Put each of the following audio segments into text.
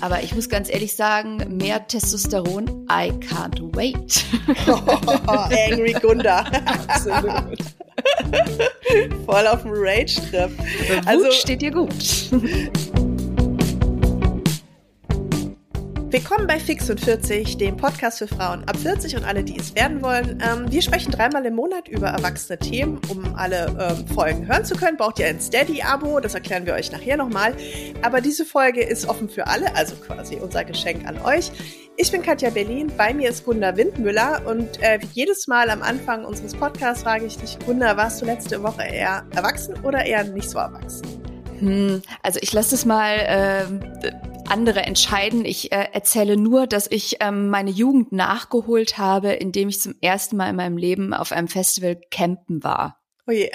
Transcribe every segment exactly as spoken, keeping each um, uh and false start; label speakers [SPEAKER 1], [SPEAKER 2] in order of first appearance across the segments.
[SPEAKER 1] Aber ich muss ganz ehrlich sagen, mehr Testosteron, I can't wait.
[SPEAKER 2] Oh, Angry Gunda.
[SPEAKER 1] Absolut.
[SPEAKER 2] Voll auf dem Rage-Trip.
[SPEAKER 1] Wut
[SPEAKER 2] Also
[SPEAKER 1] steht dir gut.
[SPEAKER 2] Willkommen bei Fix und vierzig, dem Podcast für Frauen ab vierzig und alle, die es werden wollen. Ähm, wir sprechen dreimal im Monat über erwachsene Themen. Um alle ähm, Folgen hören zu können, braucht ihr ein Steady-Abo. Das erklären wir euch nachher nochmal. Aber diese Folge ist offen für alle, also quasi unser Geschenk an euch. Ich bin Katja Berlin, bei mir ist Gunda Windmüller und äh, wie jedes Mal am Anfang unseres Podcasts frage ich dich, Gunda, warst du letzte Woche eher erwachsen oder eher nicht so erwachsen?
[SPEAKER 1] Hm, also ich lasse es mal äh, andere entscheiden. Ich äh, erzähle nur, dass ich ähm, meine Jugend nachgeholt habe, indem ich zum ersten Mal in meinem Leben auf einem Festival campen war.
[SPEAKER 2] Oh je.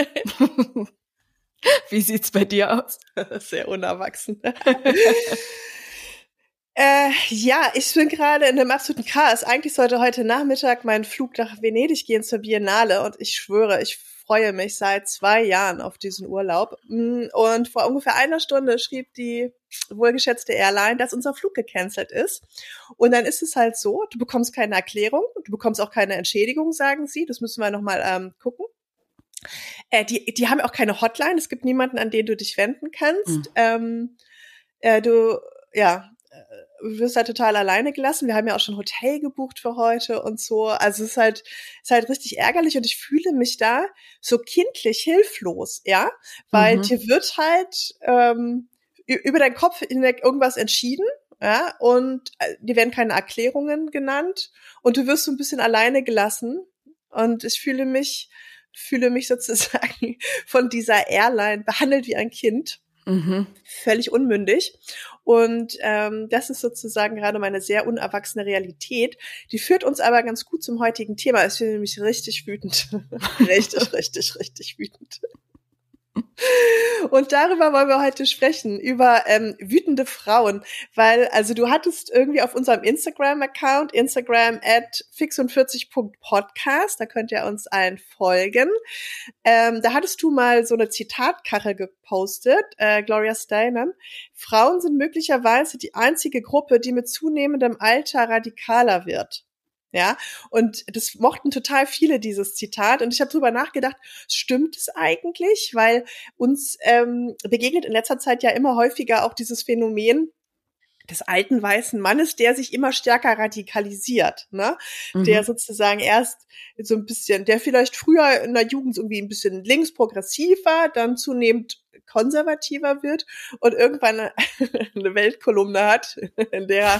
[SPEAKER 1] Wie sieht's bei dir aus?
[SPEAKER 2] Sehr unerwachsen. Äh, ja, ich bin gerade in einem absoluten Chaos. Eigentlich sollte heute Nachmittag mein Flug nach Venedig gehen zur Biennale und ich schwöre, ich freue mich seit zwei Jahren auf diesen Urlaub. Und vor ungefähr einer Stunde schrieb die wohlgeschätzte Airline, dass unser Flug gecancelt ist. Und dann ist es halt so, du bekommst keine Erklärung, du bekommst auch keine Entschädigung, sagen sie. Das müssen wir nochmal ähm, gucken. Äh, die, die haben auch keine Hotline. Es gibt niemanden, an den du dich wenden kannst. Mhm. Ähm, äh, du, ja, du wirst halt total alleine gelassen. Wir haben ja auch schon Hotel gebucht für heute und so. Also es ist halt, ist halt richtig ärgerlich und ich fühle mich da so kindlich hilflos, ja, weil mhm. dir wird halt ähm, über deinen Kopf hinweg irgendwas entschieden, ja, und dir werden keine Erklärungen genannt und du wirst so ein bisschen alleine gelassen und ich fühle mich, fühle mich sozusagen von dieser Airline behandelt wie ein Kind. Mhm. Völlig unmündig. Und ähm, das ist sozusagen gerade meine sehr unerwachsene Realität. Die führt uns aber ganz gut zum heutigen Thema. Ich bin nämlich richtig wütend. richtig, richtig, richtig wütend. Und darüber wollen wir heute sprechen, über ähm, wütende Frauen, weil, also du hattest irgendwie auf unserem Instagram-Account, Instagram at fix und vierzig punkt podcast, da könnt ihr uns allen folgen, ähm, da hattest du mal so eine Zitatkachel gepostet, äh, Gloria Steinem, Frauen sind möglicherweise die einzige Gruppe, die mit zunehmendem Alter radikaler wird. Ja, und das mochten total viele, dieses Zitat. Und ich habe drüber nachgedacht, stimmt es eigentlich? Weil uns ähm, begegnet in letzter Zeit ja immer häufiger auch dieses Phänomen des alten weißen Mannes, der sich immer stärker radikalisiert, ne? Mhm. Der sozusagen erst so ein bisschen, der vielleicht früher in der Jugend irgendwie ein bisschen linksprogressiv war, dann zunehmend konservativer wird und irgendwann eine, eine Weltkolumne hat, in der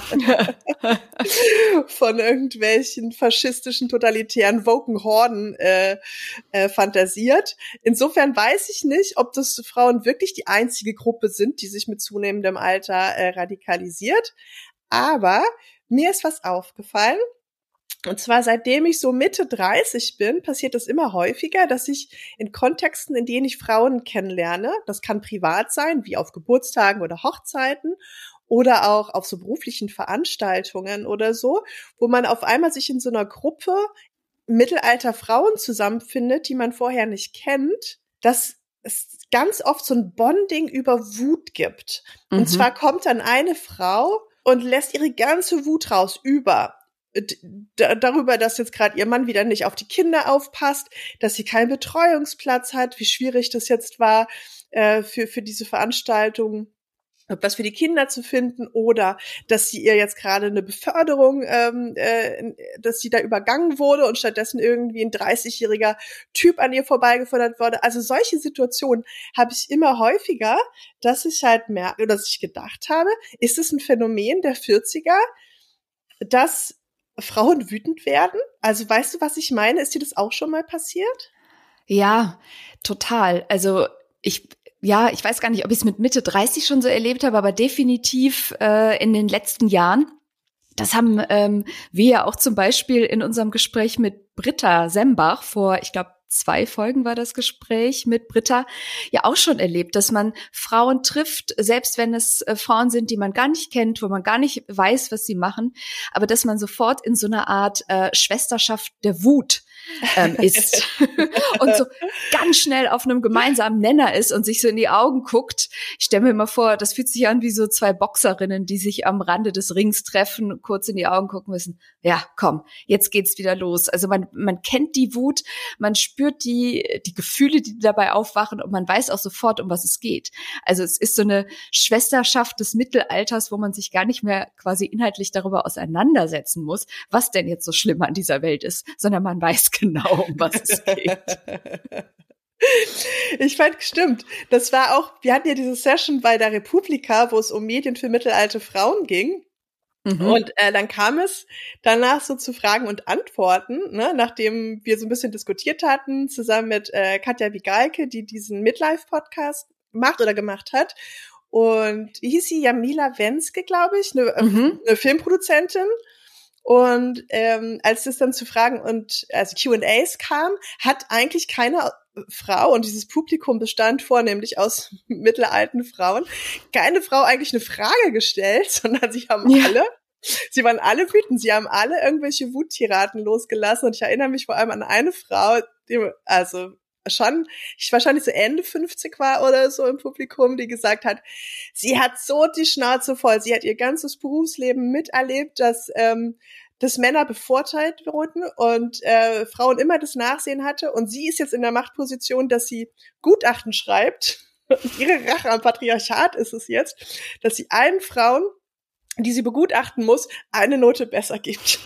[SPEAKER 2] von irgendwelchen faschistischen, totalitären, woken Horden äh, äh, fantasiert. Insofern weiß ich nicht, ob das Frauen wirklich die einzige Gruppe sind, die sich mit zunehmendem Alter äh, radikalisiert. Aber mir ist was aufgefallen. Und zwar seitdem ich so Mitte dreißig bin, passiert es immer häufiger, dass ich in Kontexten, in denen ich Frauen kennenlerne, das kann privat sein, wie auf Geburtstagen oder Hochzeiten oder auch auf so beruflichen Veranstaltungen oder so, wo man auf einmal sich in so einer Gruppe mittelalter Frauen zusammenfindet, die man vorher nicht kennt, dass es ganz oft so ein Bonding über Wut gibt. Mhm. Und zwar kommt dann eine Frau und lässt ihre ganze Wut raus über darüber, dass jetzt gerade ihr Mann wieder nicht auf die Kinder aufpasst, dass sie keinen Betreuungsplatz hat, wie schwierig das jetzt war äh, für für diese Veranstaltung, was für die Kinder zu finden, oder dass sie ihr jetzt gerade eine Beförderung, ähm, äh, dass sie da übergangen wurde und stattdessen irgendwie ein dreißigjähriger Typ an ihr vorbeigefordert wurde. Also solche Situationen habe ich immer häufiger, dass ich halt merke, oder dass ich gedacht habe, ist es ein Phänomen der vierziger, dass Frauen wütend werden? Also weißt du, was ich meine? Ist dir das auch schon mal passiert?
[SPEAKER 1] Ja, total. Also ich, ja, ich weiß gar nicht, ob ich es mit Mitte dreißig schon so erlebt habe, aber definitiv äh, in den letzten Jahren. Das haben ähm, wir ja auch zum Beispiel in unserem Gespräch mit Britta Sembach vor, ich glaube, zwei Folgen war das Gespräch mit Britta, ja auch schon erlebt, dass man Frauen trifft, selbst wenn es äh, Frauen sind, die man gar nicht kennt, wo man gar nicht weiß, was sie machen, aber dass man sofort in so einer Art äh, Schwesterschaft der Wut ähm, ist und so ganz schnell auf einem gemeinsamen Nenner ist und sich so in die Augen guckt. Ich stelle mir immer vor, das fühlt sich an wie so zwei Boxerinnen, die sich am Rande des Rings treffen, kurz in die Augen gucken müssen. Ja, komm, jetzt geht's wieder los. Also man man kennt die Wut, man spürt die die Gefühle, die dabei aufwachen und man weiß auch sofort, um was es geht. Also es ist so eine Schwesterschaft des Mittelalters, wo man sich gar nicht mehr quasi inhaltlich darüber auseinandersetzen muss, was denn jetzt so schlimm an dieser Welt ist, sondern man weiß genau, um was es geht.
[SPEAKER 2] Ich fand, stimmt, das war auch, wir hatten ja diese Session bei der Republika, wo es um Medien für mittelalte Frauen ging. Mhm. Und äh, dann kam es danach so zu Fragen und Antworten, ne, nachdem wir so ein bisschen diskutiert hatten, zusammen mit äh, Katja Wigalke, die diesen Midlife-Podcast macht oder gemacht hat. Und wie hieß sie? Jamila Wenske, glaube ich, eine, mhm. eine Filmproduzentin. Und ähm, als es dann zu Fragen und also Q and A's kam, hat eigentlich keine Frau, und dieses Publikum bestand vornehmlich aus mittelalten Frauen, keine Frau eigentlich eine Frage gestellt, sondern sie haben ja. alle, sie waren alle wütend, sie haben alle irgendwelche Wuttiraden losgelassen. Und ich erinnere mich vor allem an eine Frau, die also schon, ich wahrscheinlich so Ende fünfzig war oder so im Publikum, die gesagt hat, sie hat so die Schnauze voll, sie hat ihr ganzes Berufsleben miterlebt, dass ähm, dass Männer bevorteilt wurden und äh, Frauen immer das Nachsehen hatte, und sie ist jetzt in der Machtposition, dass sie Gutachten schreibt. Und ihre Rache am Patriarchat ist es jetzt, dass sie allen Frauen, die sie begutachten muss, eine Note besser gibt.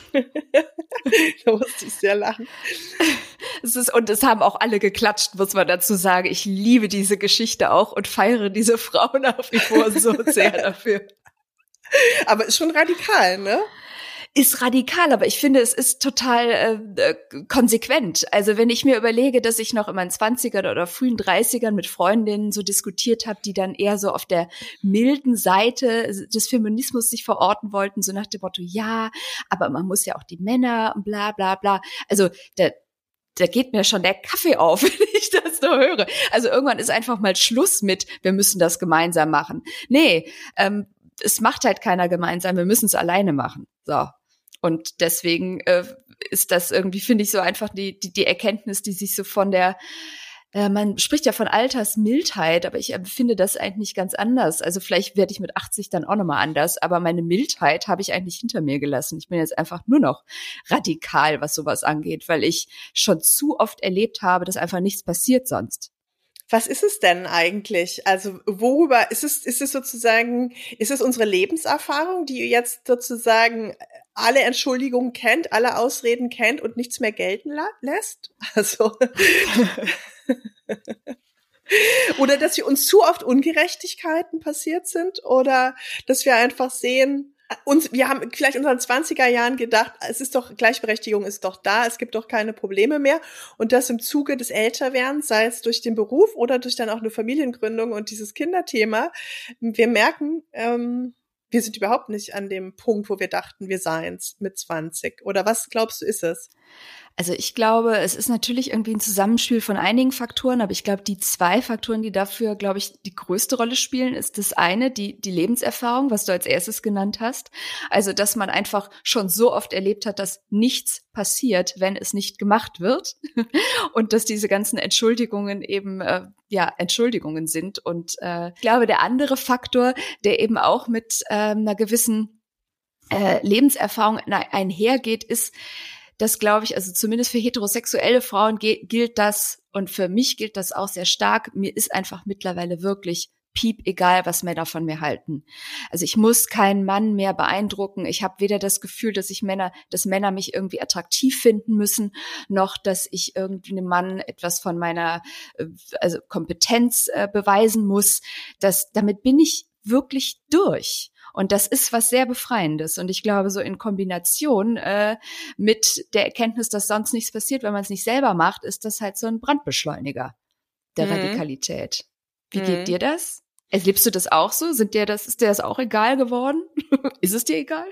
[SPEAKER 2] Da musste ich sehr lachen.
[SPEAKER 1] Es ist, und es haben auch alle geklatscht, muss man dazu sagen. Ich liebe diese Geschichte auch und feiere diese Frau nach wie vor so sehr dafür.
[SPEAKER 2] Aber ist schon radikal, ne?
[SPEAKER 1] Ist radikal, aber ich finde, es ist total äh, konsequent. Also wenn ich mir überlege, dass ich noch in meinen zwanzigern oder frühen dreißigern mit Freundinnen so diskutiert habe, die dann eher so auf der milden Seite des Feminismus sich verorten wollten, so nach dem Motto, ja, aber man muss ja auch die Männer und bla bla bla. Also der da geht mir schon der Kaffee auf, wenn ich das so höre. Also irgendwann ist einfach mal Schluss mit, wir müssen das gemeinsam machen. Nee, ähm, es macht halt keiner gemeinsam, wir müssen es alleine machen. So. Und deswegen äh, ist das irgendwie, finde ich, so einfach die, die, die Erkenntnis, die sich so von der, äh, man spricht ja von Altersmildheit, aber ich empfinde das eigentlich ganz anders. Also vielleicht werde ich mit achtzig dann auch nochmal anders, aber meine Mildheit habe ich eigentlich hinter mir gelassen. Ich bin jetzt einfach nur noch radikal, was sowas angeht, weil ich schon zu oft erlebt habe, dass einfach nichts passiert sonst.
[SPEAKER 2] Was ist es denn eigentlich? Also worüber ist es, ist es sozusagen, ist es unsere Lebenserfahrung, die jetzt sozusagen alle Entschuldigungen kennt, alle Ausreden kennt und nichts mehr gelten la- lässt? Also oder dass wir uns zu oft Ungerechtigkeiten passiert sind, oder dass wir einfach sehen, uns, wir haben vielleicht in unseren zwanziger Jahren gedacht, es ist doch, Gleichberechtigung ist doch da, es gibt doch keine Probleme mehr, und das im Zuge des Älterwerdens, sei es durch den Beruf oder durch dann auch eine Familiengründung und dieses Kinderthema, wir merken, ähm, wir sind überhaupt nicht an dem Punkt, wo wir dachten, wir seien's mit zwanzig. Oder was glaubst du, ist es?
[SPEAKER 1] Also ich glaube, es ist natürlich irgendwie ein Zusammenspiel von einigen Faktoren, aber ich glaube, die zwei Faktoren, die dafür, glaube ich, die größte Rolle spielen, ist das eine, die die Lebenserfahrung, was du als erstes genannt hast. Also, dass man einfach schon so oft erlebt hat, dass nichts passiert, wenn es nicht gemacht wird, und dass diese ganzen Entschuldigungen eben äh, ja Entschuldigungen sind. Und äh, ich glaube, der andere Faktor, der eben auch mit äh, einer gewissen äh, Lebenserfahrung einhergeht, ist, das glaube ich, also zumindest für heterosexuelle Frauen ge- gilt das, und für mich gilt das auch sehr stark. Mir ist einfach mittlerweile wirklich piep egal, was Männer von mir halten. Also ich muss keinen Mann mehr beeindrucken. Ich habe weder das Gefühl, dass ich Männer, dass Männer mich irgendwie attraktiv finden müssen, noch dass ich irgendwie einem Mann etwas von meiner äh, also Kompetenz äh, beweisen muss. Das, damit bin ich wirklich durch. Und das ist was sehr Befreiendes. Und ich glaube, so in Kombination äh, mit der Erkenntnis, dass sonst nichts passiert, wenn man es nicht selber macht, ist das halt so ein Brandbeschleuniger der mhm. Radikalität. Wie mhm. geht dir das? Erlebst du das auch so? Sind dir das, ist dir das auch egal geworden? Ist es dir egal?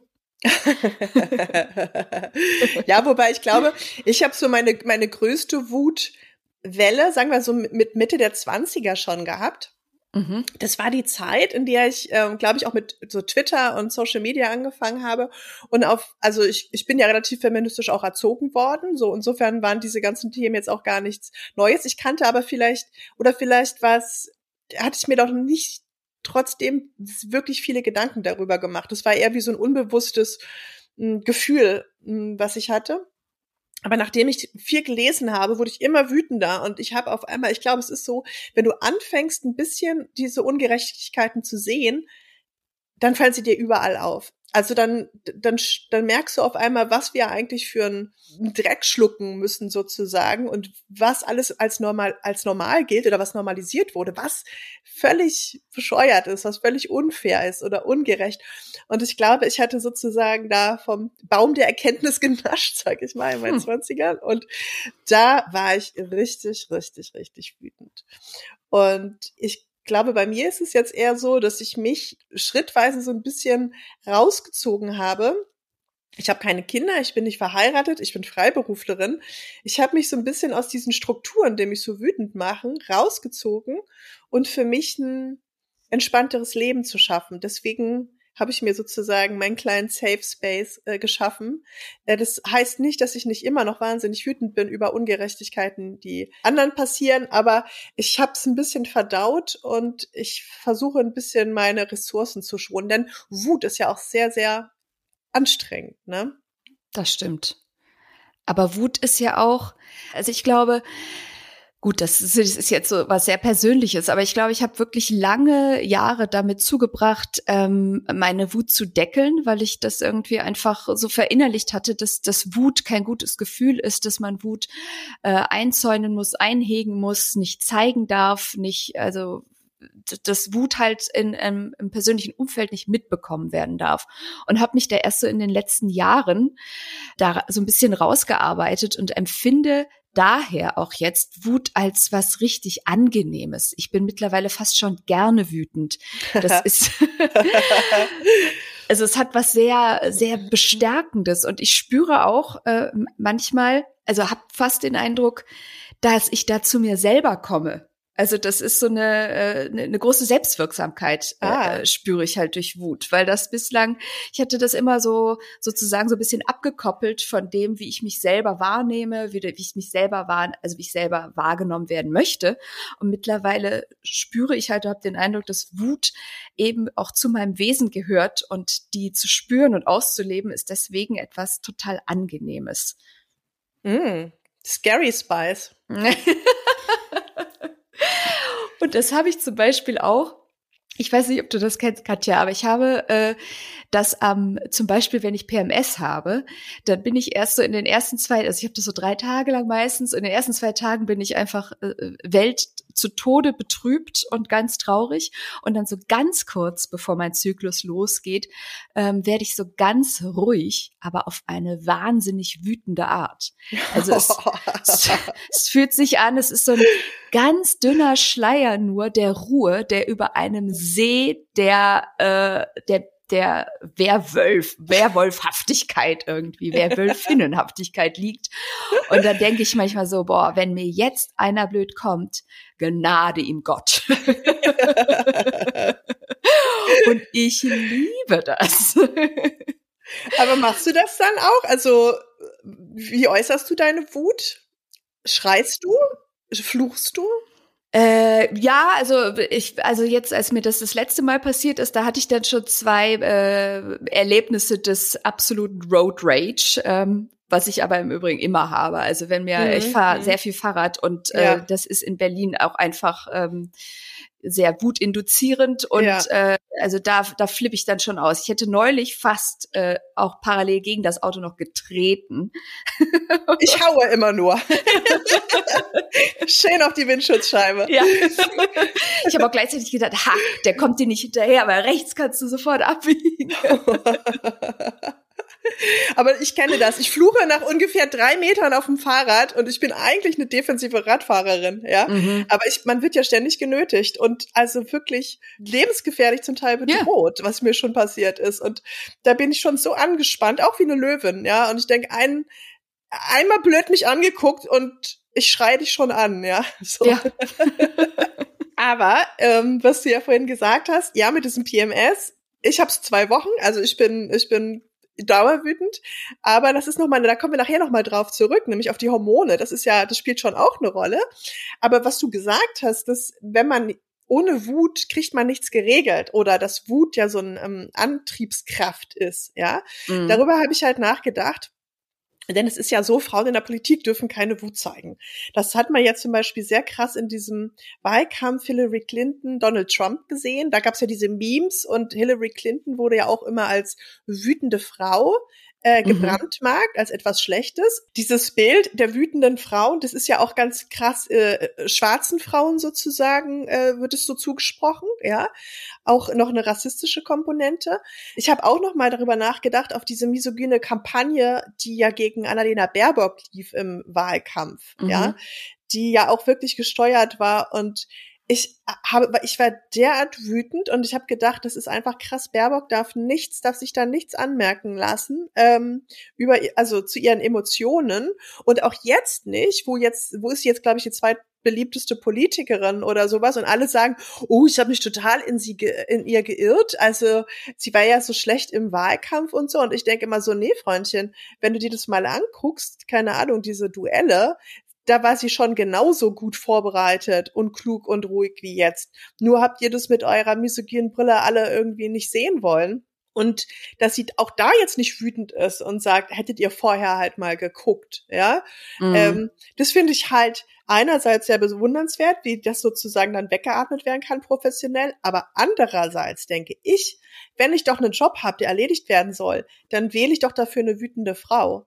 [SPEAKER 2] Ja, wobei ich glaube, ich habe so meine meine größte Wutwelle, sagen wir so mit Mitte der zwanziger schon gehabt.
[SPEAKER 1] Mhm.
[SPEAKER 2] Das war die Zeit, in der ich, ähm, glaube ich, auch mit so Twitter und Social Media angefangen habe. Und auf, also ich, ich bin ja relativ feministisch auch erzogen worden. So insofern waren diese ganzen Themen jetzt auch gar nichts Neues. Ich kannte aber vielleicht, oder vielleicht was, hatte ich mir doch nicht trotzdem wirklich viele Gedanken darüber gemacht. Das war eher wie so ein unbewusstes mh, Gefühl, mh, was ich hatte. Aber nachdem ich viel gelesen habe, wurde ich immer wütender und ich habe auf einmal, ich glaube, es ist so, wenn du anfängst, ein bisschen diese Ungerechtigkeiten zu sehen, dann fallen sie dir überall auf. Also dann, dann, dann merkst du auf einmal, was wir eigentlich für einen Dreck schlucken müssen sozusagen und was alles als normal, als normal gilt oder was normalisiert wurde, was völlig bescheuert ist, was völlig unfair ist oder ungerecht. Und ich glaube, ich hatte sozusagen da vom Baum der Erkenntnis genascht, sag ich mal, in meinen
[SPEAKER 1] Hm.
[SPEAKER 2] zwanzigern. Und da war ich richtig, richtig, richtig wütend. Und ich Ich glaube, bei mir ist es jetzt eher so, dass ich mich schrittweise so ein bisschen rausgezogen habe. Ich habe keine Kinder, ich bin nicht verheiratet, ich bin Freiberuflerin. Ich habe mich so ein bisschen aus diesen Strukturen, die mich so wütend machen, rausgezogen und für mich ein entspannteres Leben zu schaffen. Deswegen habe ich mir sozusagen meinen kleinen Safe Space äh, geschaffen. Äh, das heißt nicht, dass ich nicht immer noch wahnsinnig wütend bin über Ungerechtigkeiten, die anderen passieren, aber ich habe es ein bisschen verdaut und ich versuche ein bisschen meine Ressourcen zu schonen, denn Wut ist ja auch sehr, sehr anstrengend, ne?
[SPEAKER 1] Das stimmt. Aber Wut ist ja auch, also ich glaube, gut, das ist, das ist jetzt so was sehr Persönliches, aber ich glaube, ich habe wirklich lange Jahre damit zugebracht, ähm, meine Wut zu deckeln, weil ich das irgendwie einfach so verinnerlicht hatte, dass dass Wut kein gutes Gefühl ist, dass man Wut äh, einzäunen muss, einhegen muss, nicht zeigen darf, nicht, also dass Wut halt in, in, im persönlichen Umfeld nicht mitbekommen werden darf. Und habe mich da erst so in den letzten Jahren da so ein bisschen rausgearbeitet und empfinde daher auch jetzt Wut als was richtig Angenehmes. Ich bin mittlerweile fast schon gerne wütend. Das ist, also es hat was sehr, sehr Bestärkendes und ich spüre auch äh, manchmal, also habe fast den Eindruck, dass ich da zu mir selber komme. Also das ist so eine, äh, eine große Selbstwirksamkeit,
[SPEAKER 2] Ah.
[SPEAKER 1] äh, spüre ich halt durch Wut, weil das bislang, ich hatte das immer so sozusagen so ein bisschen abgekoppelt von dem, wie ich mich selber wahrnehme, wie, wie ich mich selber wahr, also wie ich selber wahrgenommen werden möchte. Und mittlerweile spüre ich halt, habe den Eindruck, dass Wut eben auch zu meinem Wesen gehört und die zu spüren und auszuleben ist deswegen etwas total Angenehmes.
[SPEAKER 2] Mm, Scary Spice.
[SPEAKER 1] Und das habe ich zum Beispiel auch, ich weiß nicht, ob du das kennst, Katja, aber ich habe äh, das ähm, zum Beispiel, wenn ich P M S habe, dann bin ich erst so in den ersten zwei, also ich habe das so drei Tage lang meistens, in den ersten zwei Tagen bin ich einfach äh, Welt zu Tode betrübt und ganz traurig und dann so ganz kurz, bevor mein Zyklus losgeht, ähm, werde ich so ganz ruhig, aber auf eine wahnsinnig wütende Art. Also es, es, es fühlt sich an, es ist so ein ganz dünner Schleier nur der Ruhe, der über einem See der äh, der der Werwolf, Werwolfhaftigkeit irgendwie, Werwölfinnenhaftigkeit liegt. Und dann denke ich manchmal so, boah, wenn mir jetzt einer blöd kommt, Gnade ihm Gott. Und ich liebe das.
[SPEAKER 2] Aber machst du das dann auch? Also, wie äußerst du deine Wut? Schreist du? Fluchst du?
[SPEAKER 1] Äh, ja, also ich, also jetzt, als mir das das letzte Mal passiert ist, da hatte ich dann schon zwei äh, Erlebnisse des absoluten Road Rage, ähm, was ich aber im Übrigen immer habe. Also wenn mir,
[SPEAKER 2] Mhm.
[SPEAKER 1] ich fahre
[SPEAKER 2] Mhm.
[SPEAKER 1] sehr viel Fahrrad und
[SPEAKER 2] Ja.
[SPEAKER 1] äh, das ist in Berlin auch einfach ähm, sehr wutinduzierend und
[SPEAKER 2] Ja.
[SPEAKER 1] äh, also da da flippe ich dann schon aus. Ich hätte neulich fast äh, auch parallel gegen das Auto noch getreten.
[SPEAKER 2] Ich haue immer nur. Schön auf die Windschutzscheibe.
[SPEAKER 1] Ja. Ich habe auch gleichzeitig gedacht, ha, der kommt dir nicht hinterher, aber rechts kannst du sofort abbiegen.
[SPEAKER 2] Aber ich kenne das. Ich fluche nach ungefähr drei Metern auf dem Fahrrad und ich bin eigentlich eine defensive Radfahrerin, ja.
[SPEAKER 1] Mhm.
[SPEAKER 2] Aber ich, man wird ja ständig genötigt und also wirklich lebensgefährlich zum Teil bedroht, ja. Was mir schon passiert ist. Und da bin ich schon so angespannt, auch wie eine Löwin, ja. Und ich denke, ein, einmal blöd mich angeguckt und ich schreie dich schon an, ja. So.
[SPEAKER 1] Ja.
[SPEAKER 2] Aber ähm, was du ja vorhin gesagt hast, ja, mit diesem P M S, ich habe es zwei Wochen, also ich bin, ich bin dauerwütend, aber das ist nochmal, da kommen wir nachher nochmal drauf zurück, nämlich auf die Hormone. Das ist ja, das spielt schon auch eine Rolle. Aber was du gesagt hast, dass wenn man ohne Wut kriegt man nichts geregelt oder dass Wut ja so eine ähm, Antriebskraft ist, ja. Mhm. Darüber habe ich halt nachgedacht. Denn es ist ja so, Frauen in der Politik dürfen keine Wut zeigen. Das hat man ja zum Beispiel sehr krass in diesem Wahlkampf Hillary Clinton, Donald Trump gesehen. Da gab es ja diese Memes und Hillary Clinton wurde ja auch immer als wütende Frau äh, gebrandmarkt, mhm. als etwas Schlechtes. Dieses Bild der wütenden Frauen, das ist ja auch ganz krass, äh, schwarzen Frauen sozusagen äh, wird es so zugesprochen, ja. Auch noch eine rassistische Komponente. Ich habe auch noch mal darüber nachgedacht, auf diese misogyne Kampagne, die ja gegen Annalena Baerbock lief im Wahlkampf, mhm. ja, die ja auch wirklich gesteuert war und ich habe, ich war derart wütend und ich habe gedacht, das ist einfach krass. Baerbock darf nichts, darf sich da nichts anmerken lassen ähm, über, also zu ihren Emotionen und auch jetzt nicht, wo jetzt, wo ist jetzt, glaube ich, die zweitbeliebteste Politikerin oder sowas und alle sagen, oh, ich habe mich total in sie, ge- in ihr geirrt. Also sie war ja so schlecht im Wahlkampf und so und ich denke immer so, nee, Freundchen, wenn du dir das mal anguckst, keine Ahnung, diese Duelle. Da war sie schon genauso gut vorbereitet und klug und ruhig wie jetzt. Nur habt ihr das mit eurer misogynen Brille alle irgendwie nicht sehen wollen. Und dass sie auch da jetzt nicht wütend ist und sagt, hättet ihr vorher halt mal geguckt, ja. Mhm. Ähm, das finde ich halt einerseits sehr bewundernswert, wie das sozusagen dann weggeatmet werden kann professionell. Aber andererseits denke ich, wenn ich doch einen Job habe, der erledigt werden soll, dann wähle ich doch dafür eine wütende Frau.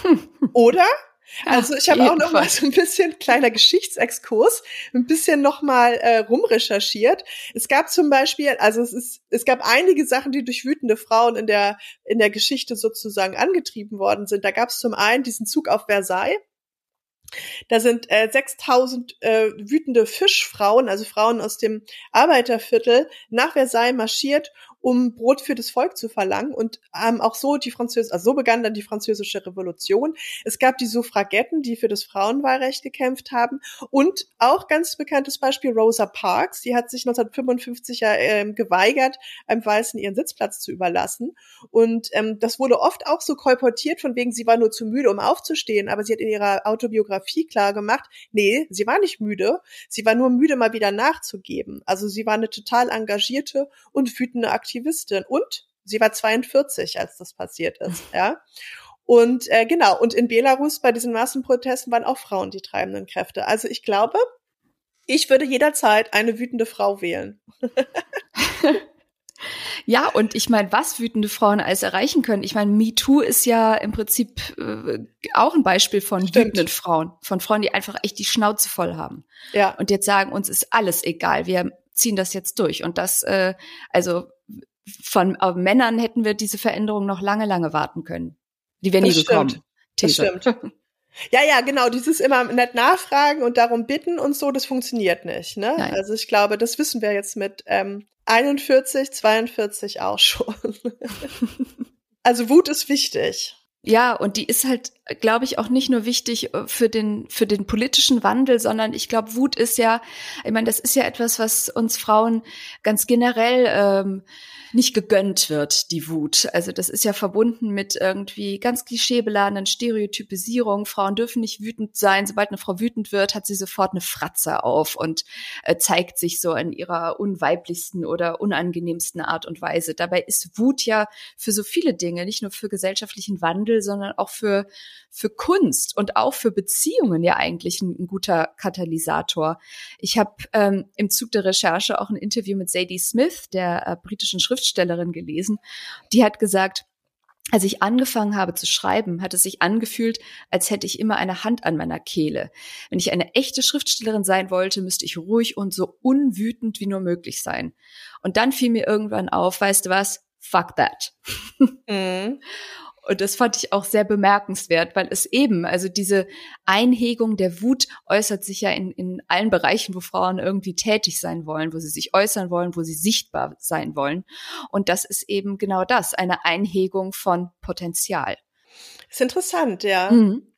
[SPEAKER 2] Oder? Also ich habe auch noch mal so ein bisschen kleiner Geschichtsexkurs, ein bisschen noch mal äh, rumrecherchiert. Es gab zum Beispiel, also es ist, es gab einige Sachen, die durch wütende Frauen in der in der Geschichte sozusagen angetrieben worden sind. Da gab es zum einen diesen Zug auf Versailles. Da sind äh, sechstausend äh, wütende Fischfrauen, also Frauen aus dem Arbeiterviertel, nach Versailles marschiert, um Brot für das Volk zu verlangen und haben ähm, auch so die Französische, also so begann dann die Französische Revolution. Es gab die Suffragetten, die für das Frauenwahlrecht gekämpft haben und auch ganz bekanntes Beispiel Rosa Parks, die hat sich neunzehnhundertfünfundfünfzig ja äh, geweigert, einem Weißen ihren Sitzplatz zu überlassen und ähm, das wurde oft auch so kolportiert, von wegen sie war nur zu müde, um aufzustehen, aber sie hat in ihrer Autobiografie klar gemacht, nee, sie war nicht müde, sie war nur müde, mal wieder nachzugeben. Also sie war eine total engagierte und wütende Aktivistin. Und sie war zweiundvierzig, als das passiert ist, ja. Und äh, genau, und in Belarus bei diesen Massenprotesten waren auch Frauen die treibenden Kräfte. Also ich glaube, ich würde jederzeit eine wütende Frau wählen.
[SPEAKER 1] Ja, und ich meine, was wütende Frauen alles erreichen können. Ich meine, MeToo ist ja im Prinzip äh, auch ein Beispiel von
[SPEAKER 2] Stimmt.
[SPEAKER 1] wütenden Frauen, von Frauen, die einfach echt die Schnauze voll haben.
[SPEAKER 2] Ja.
[SPEAKER 1] Und jetzt sagen, uns ist alles egal, wir ziehen das jetzt durch. Und das, äh, also von äh, Männern hätten wir diese Veränderung noch lange, lange warten können. Die wäre nie gekommen.
[SPEAKER 2] Das stimmt. Ja, ja, genau. Dieses immer nett nachfragen und darum bitten und so, das funktioniert nicht. Ne? Also ich glaube, das wissen wir jetzt mit ähm, einundvierzig, zweiundvierzig auch schon. Also Wut ist wichtig.
[SPEAKER 1] Ja, und die ist halt, glaube ich, auch nicht nur wichtig für den für den politischen Wandel, sondern ich glaube, Wut ist ja, ich meine, das ist ja etwas, was uns Frauen ganz generell ähm, nicht gegönnt wird, die Wut. Also das ist ja verbunden mit irgendwie ganz klischeebeladenen Stereotypisierungen. Frauen dürfen nicht wütend sein. Sobald eine Frau wütend wird, hat sie sofort eine Fratze auf und äh, zeigt sich so in ihrer unweiblichsten oder unangenehmsten Art und Weise. Dabei ist Wut ja für so viele Dinge, nicht nur für gesellschaftlichen Wandel, sondern auch für für Kunst und auch für Beziehungen ja eigentlich ein, ein guter Katalysator. Ich habe ähm, im Zug der Recherche auch ein Interview mit Zadie Smith, der äh, britischen Schriftstellerin, gelesen. Die hat gesagt, als ich angefangen habe zu schreiben, hat es sich angefühlt, als hätte ich immer eine Hand an meiner Kehle. Wenn ich eine echte Schriftstellerin sein wollte, müsste ich ruhig und so unwütend wie nur möglich sein. Und dann fiel mir irgendwann auf, weißt du was? Fuck that. Mhm. Und das fand ich auch sehr bemerkenswert, weil es eben, also diese Einhegung der Wut äußert sich ja in, in allen Bereichen, wo Frauen irgendwie tätig sein wollen, wo sie sich äußern wollen, wo sie sichtbar sein wollen. Und das ist eben genau das, eine Einhegung von Potenzial.
[SPEAKER 2] Ist interessant, ja.
[SPEAKER 1] Mhm.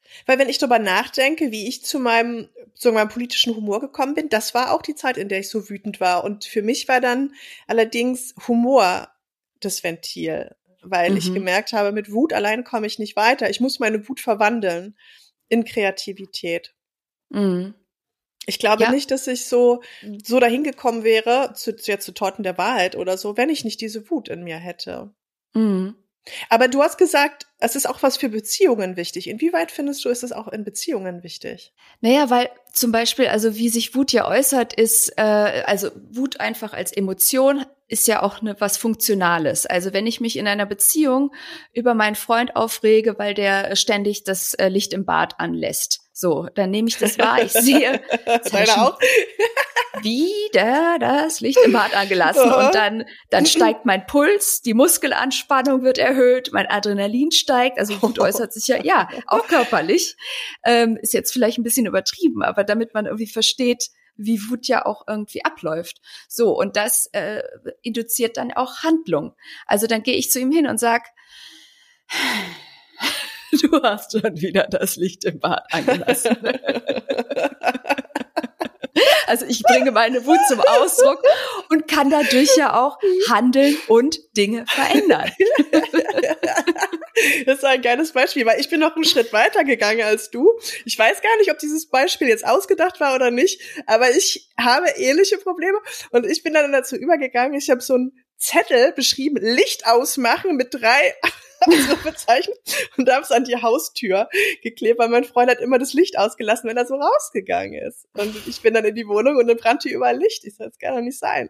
[SPEAKER 2] Weil wenn ich darüber nachdenke, wie ich zu meinem, zu meinem politischen Humor gekommen bin, das war auch die Zeit, in der ich so wütend war. Und für mich war dann allerdings Humor das Ventil, weil mhm. ich gemerkt habe, mit Wut allein komme ich nicht weiter. Ich muss meine Wut verwandeln in Kreativität.
[SPEAKER 1] Mhm.
[SPEAKER 2] Ich glaube
[SPEAKER 1] ja.
[SPEAKER 2] nicht, dass ich so, so dahin gekommen wäre, zu, jetzt zu Torten der Wahrheit oder so, wenn ich nicht diese Wut in mir hätte.
[SPEAKER 1] Mhm.
[SPEAKER 2] Aber du hast gesagt, es ist auch was für Beziehungen wichtig. Inwieweit findest du, ist es auch in Beziehungen wichtig?
[SPEAKER 1] Naja, weil zum Beispiel, also wie sich Wut ja äußert, ist, äh, also Wut einfach als Emotion ist ja auch ne, was Funktionales. Also wenn ich mich in einer Beziehung über meinen Freund aufrege, weil der ständig das äh, Licht im Bad anlässt, so, dann nehme ich das wahr, ich sehe,
[SPEAKER 2] Deine auch?
[SPEAKER 1] wieder das Licht im Bad angelassen und dann dann steigt mein Puls, die Muskelanspannung wird erhöht, mein Adrenalin steigt, also Wut äußert sich ja, ja, auch körperlich, ähm, ist jetzt vielleicht ein bisschen übertrieben, aber damit man irgendwie versteht, wie Wut ja auch irgendwie abläuft. So, und das äh, induziert dann auch Handlung. Also dann gehe ich zu ihm hin und sag, du hast schon wieder das Licht im Bad angelassen. Also ich bringe meine Wut zum Ausdruck und kann dadurch ja auch handeln und Dinge verändern.
[SPEAKER 2] Das ist ein geiles Beispiel, weil ich bin noch einen Schritt weiter gegangen als du. Ich weiß gar nicht, ob dieses Beispiel jetzt ausgedacht war oder nicht, aber ich habe ähnliche Probleme und ich bin dann dazu übergegangen, ich habe so einen Zettel beschrieben, Licht ausmachen mit drei Ausrufezeichen und habe es an die Haustür geklebt, weil mein Freund hat immer das Licht ausgelassen, wenn er so rausgegangen ist. Und ich bin dann in die Wohnung und dann brannte überall Licht. Ich sag, das kann doch nicht sein.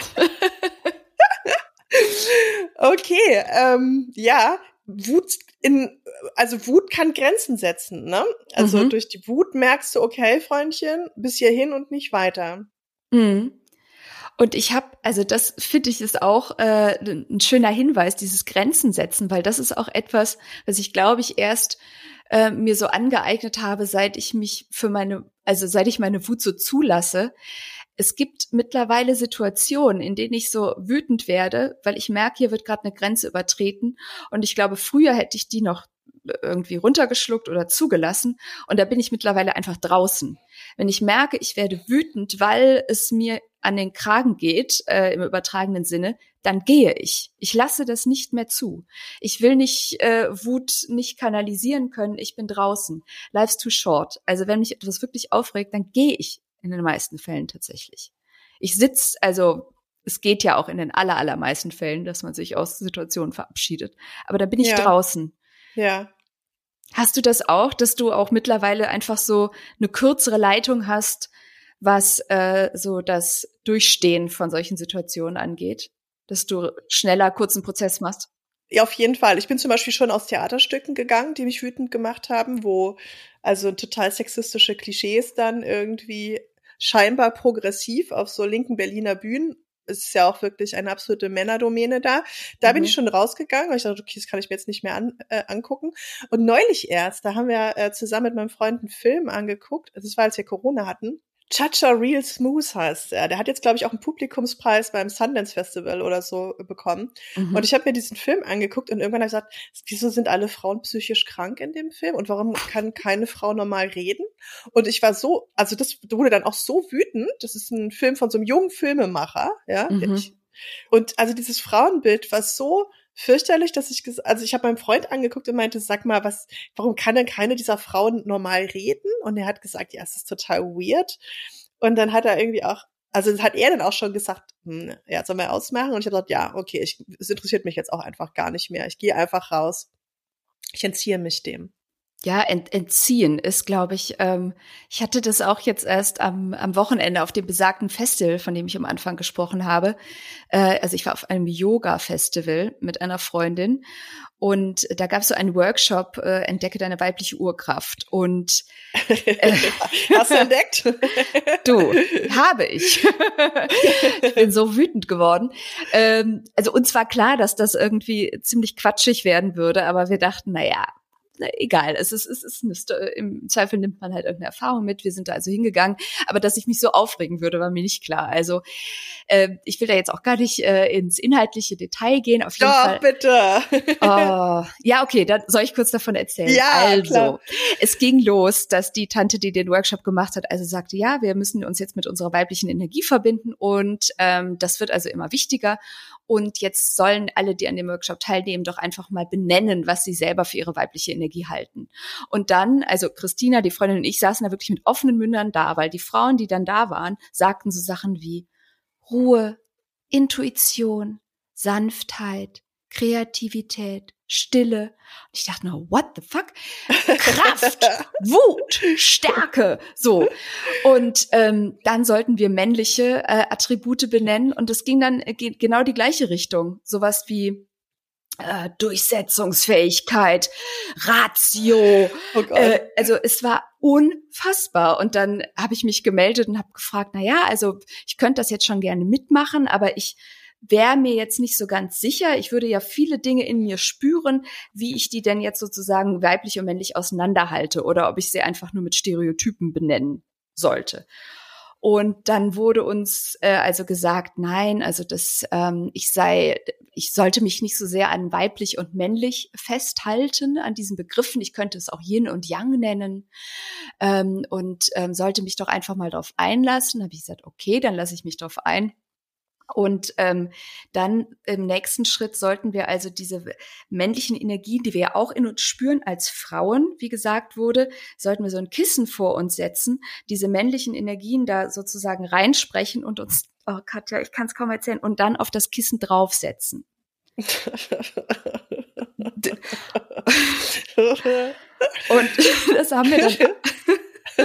[SPEAKER 2] Okay, ähm, ja, Wut in, also Wut kann Grenzen setzen, ne? Also mhm. durch die Wut merkst du, okay, Freundchen, bis hierhin und nicht weiter.
[SPEAKER 1] Mhm. Und ich habe, also das finde ich ist auch äh, ein schöner Hinweis, dieses Grenzen setzen, weil das ist auch etwas, was ich glaube ich erst äh, mir so angeeignet habe, seit ich mich für meine, also seit ich meine Wut so zulasse. Es gibt mittlerweile Situationen, in denen ich so wütend werde, weil ich merke, hier wird gerade eine Grenze übertreten. Und ich glaube, früher hätte ich die noch irgendwie runtergeschluckt oder zugelassen. Und da bin ich mittlerweile einfach draußen. Wenn ich merke, ich werde wütend, weil es mir an den Kragen geht, äh, im übertragenen Sinne, dann gehe ich. Ich lasse das nicht mehr zu. Ich will nicht äh, Wut nicht kanalisieren können. Ich bin draußen. Life's too short. Also wenn mich etwas wirklich aufregt, dann gehe ich in den meisten Fällen tatsächlich. Ich sitze, also es geht ja auch in den aller, allermeisten Fällen, dass man sich aus Situationen verabschiedet. Aber da bin ich
[SPEAKER 2] ja.
[SPEAKER 1] draußen.
[SPEAKER 2] Ja.
[SPEAKER 1] Hast du das auch, dass du auch mittlerweile einfach so eine kürzere Leitung hast, was äh, so das Durchstehen von solchen Situationen angeht? Dass du schneller kurzen Prozess machst?
[SPEAKER 2] Ja, auf jeden Fall. Ich bin zum Beispiel schon aus Theaterstücken gegangen, die mich wütend gemacht haben, wo also total sexistische Klischees dann irgendwie scheinbar progressiv auf so linken Berliner Bühnen. Es ist ja auch wirklich eine absolute Männerdomäne da. Da mhm. bin ich schon rausgegangen, weil ich dachte, okay, das kann ich mir jetzt nicht mehr an, äh, angucken. Und neulich erst, da haben wir äh, zusammen mit meinem Freund einen Film angeguckt. Das war, als wir Corona hatten. Cha-Cha Real Smooth heißt er. Der hat jetzt, glaube ich, auch einen Publikumspreis beim Sundance Festival oder so bekommen. Mhm. Und ich habe mir diesen Film angeguckt und irgendwann habe ich gesagt, wieso sind alle Frauen psychisch krank in dem Film? Und warum kann keine Frau normal reden? Und ich war so, also das wurde dann auch so wütend. Das ist ein Film von so einem jungen Filmemacher, ja. Mhm. Ich, und also dieses Frauenbild war so fürchterlich, dass ich, also ich habe meinen Freund angeguckt und meinte, sag mal, was, warum kann denn keine dieser Frauen normal reden? Und er hat gesagt, ja, es ist total weird. Und dann hat er irgendwie auch, also hat er dann auch schon gesagt, hm, ja, sollen wir ausmachen? Und ich habe gesagt, ja, okay, ich, es interessiert mich jetzt auch einfach gar nicht mehr. Ich gehe einfach raus. Ich entziehe mich dem.
[SPEAKER 1] Ja, ent, entziehen ist, glaube ich, ähm, ich hatte das auch jetzt erst am, am Wochenende auf dem besagten Festival, von dem ich am Anfang gesprochen habe. Äh, also ich war auf einem Yoga-Festival mit einer Freundin und da gab es so einen Workshop, äh, Entdecke deine weibliche Urkraft. Und
[SPEAKER 2] äh, hast du entdeckt?
[SPEAKER 1] Du, habe ich. Ich bin so wütend geworden. Ähm, also uns war klar, dass das irgendwie ziemlich quatschig werden würde, aber wir dachten, na ja, na, egal, es ist, es ist, es ist im Zweifel nimmt man halt irgendeine Erfahrung mit. Wir sind da also hingegangen, aber dass ich mich so aufregen würde, war mir nicht klar. Also äh, ich will da jetzt auch gar nicht äh, ins inhaltliche Detail gehen. Auf jeden
[SPEAKER 2] Doch,
[SPEAKER 1] Fall.
[SPEAKER 2] bitte.
[SPEAKER 1] Oh, ja, okay, dann soll ich kurz davon erzählen.
[SPEAKER 2] Ja,
[SPEAKER 1] also,
[SPEAKER 2] klar.
[SPEAKER 1] Es ging los, dass die Tante, die den Workshop gemacht hat, also sagte, ja, wir müssen uns jetzt mit unserer weiblichen Energie verbinden und ähm, das wird also immer wichtiger. Und jetzt sollen alle, die an dem Workshop teilnehmen, doch einfach mal benennen, was sie selber für ihre weibliche Energie halten. Und dann, also Christina, die Freundin und ich saßen da wirklich mit offenen Mündern da, weil die Frauen, die dann da waren, sagten so Sachen wie Ruhe, Intuition, Sanftheit, Kreativität, Stille. Und ich dachte nur, what the fuck? Kraft, Wut, Stärke, so. Und ähm, dann sollten wir männliche äh, Attribute benennen und es ging dann äh, genau die gleiche Richtung. Sowas wie äh, Durchsetzungsfähigkeit, Ratio.
[SPEAKER 2] Oh Gott.
[SPEAKER 1] Äh, also es war unfassbar. Und dann habe ich mich gemeldet und habe gefragt, na ja, also ich könnte das jetzt schon gerne mitmachen, aber ich wäre mir jetzt nicht so ganz sicher. Ich würde ja viele Dinge in mir spüren, wie ich die denn jetzt sozusagen weiblich und männlich auseinanderhalte oder ob ich sie einfach nur mit Stereotypen benennen sollte. Und dann wurde uns äh, also gesagt, nein, also das, ähm, ich sei, ich sollte mich nicht so sehr an weiblich und männlich festhalten, an diesen Begriffen. Ich könnte es auch Yin und Yang nennen ähm, und ähm, sollte mich doch einfach mal darauf einlassen. Da habe ich gesagt, okay, dann lasse ich mich darauf ein. Und ähm, dann im nächsten Schritt sollten wir also diese männlichen Energien, die wir ja auch in uns spüren als Frauen, wie gesagt wurde, sollten wir so ein Kissen vor uns setzen, diese männlichen Energien da sozusagen reinsprechen und uns, oh Katja, ich kann es kaum erzählen, und dann auf das Kissen draufsetzen. Und das haben wir dann.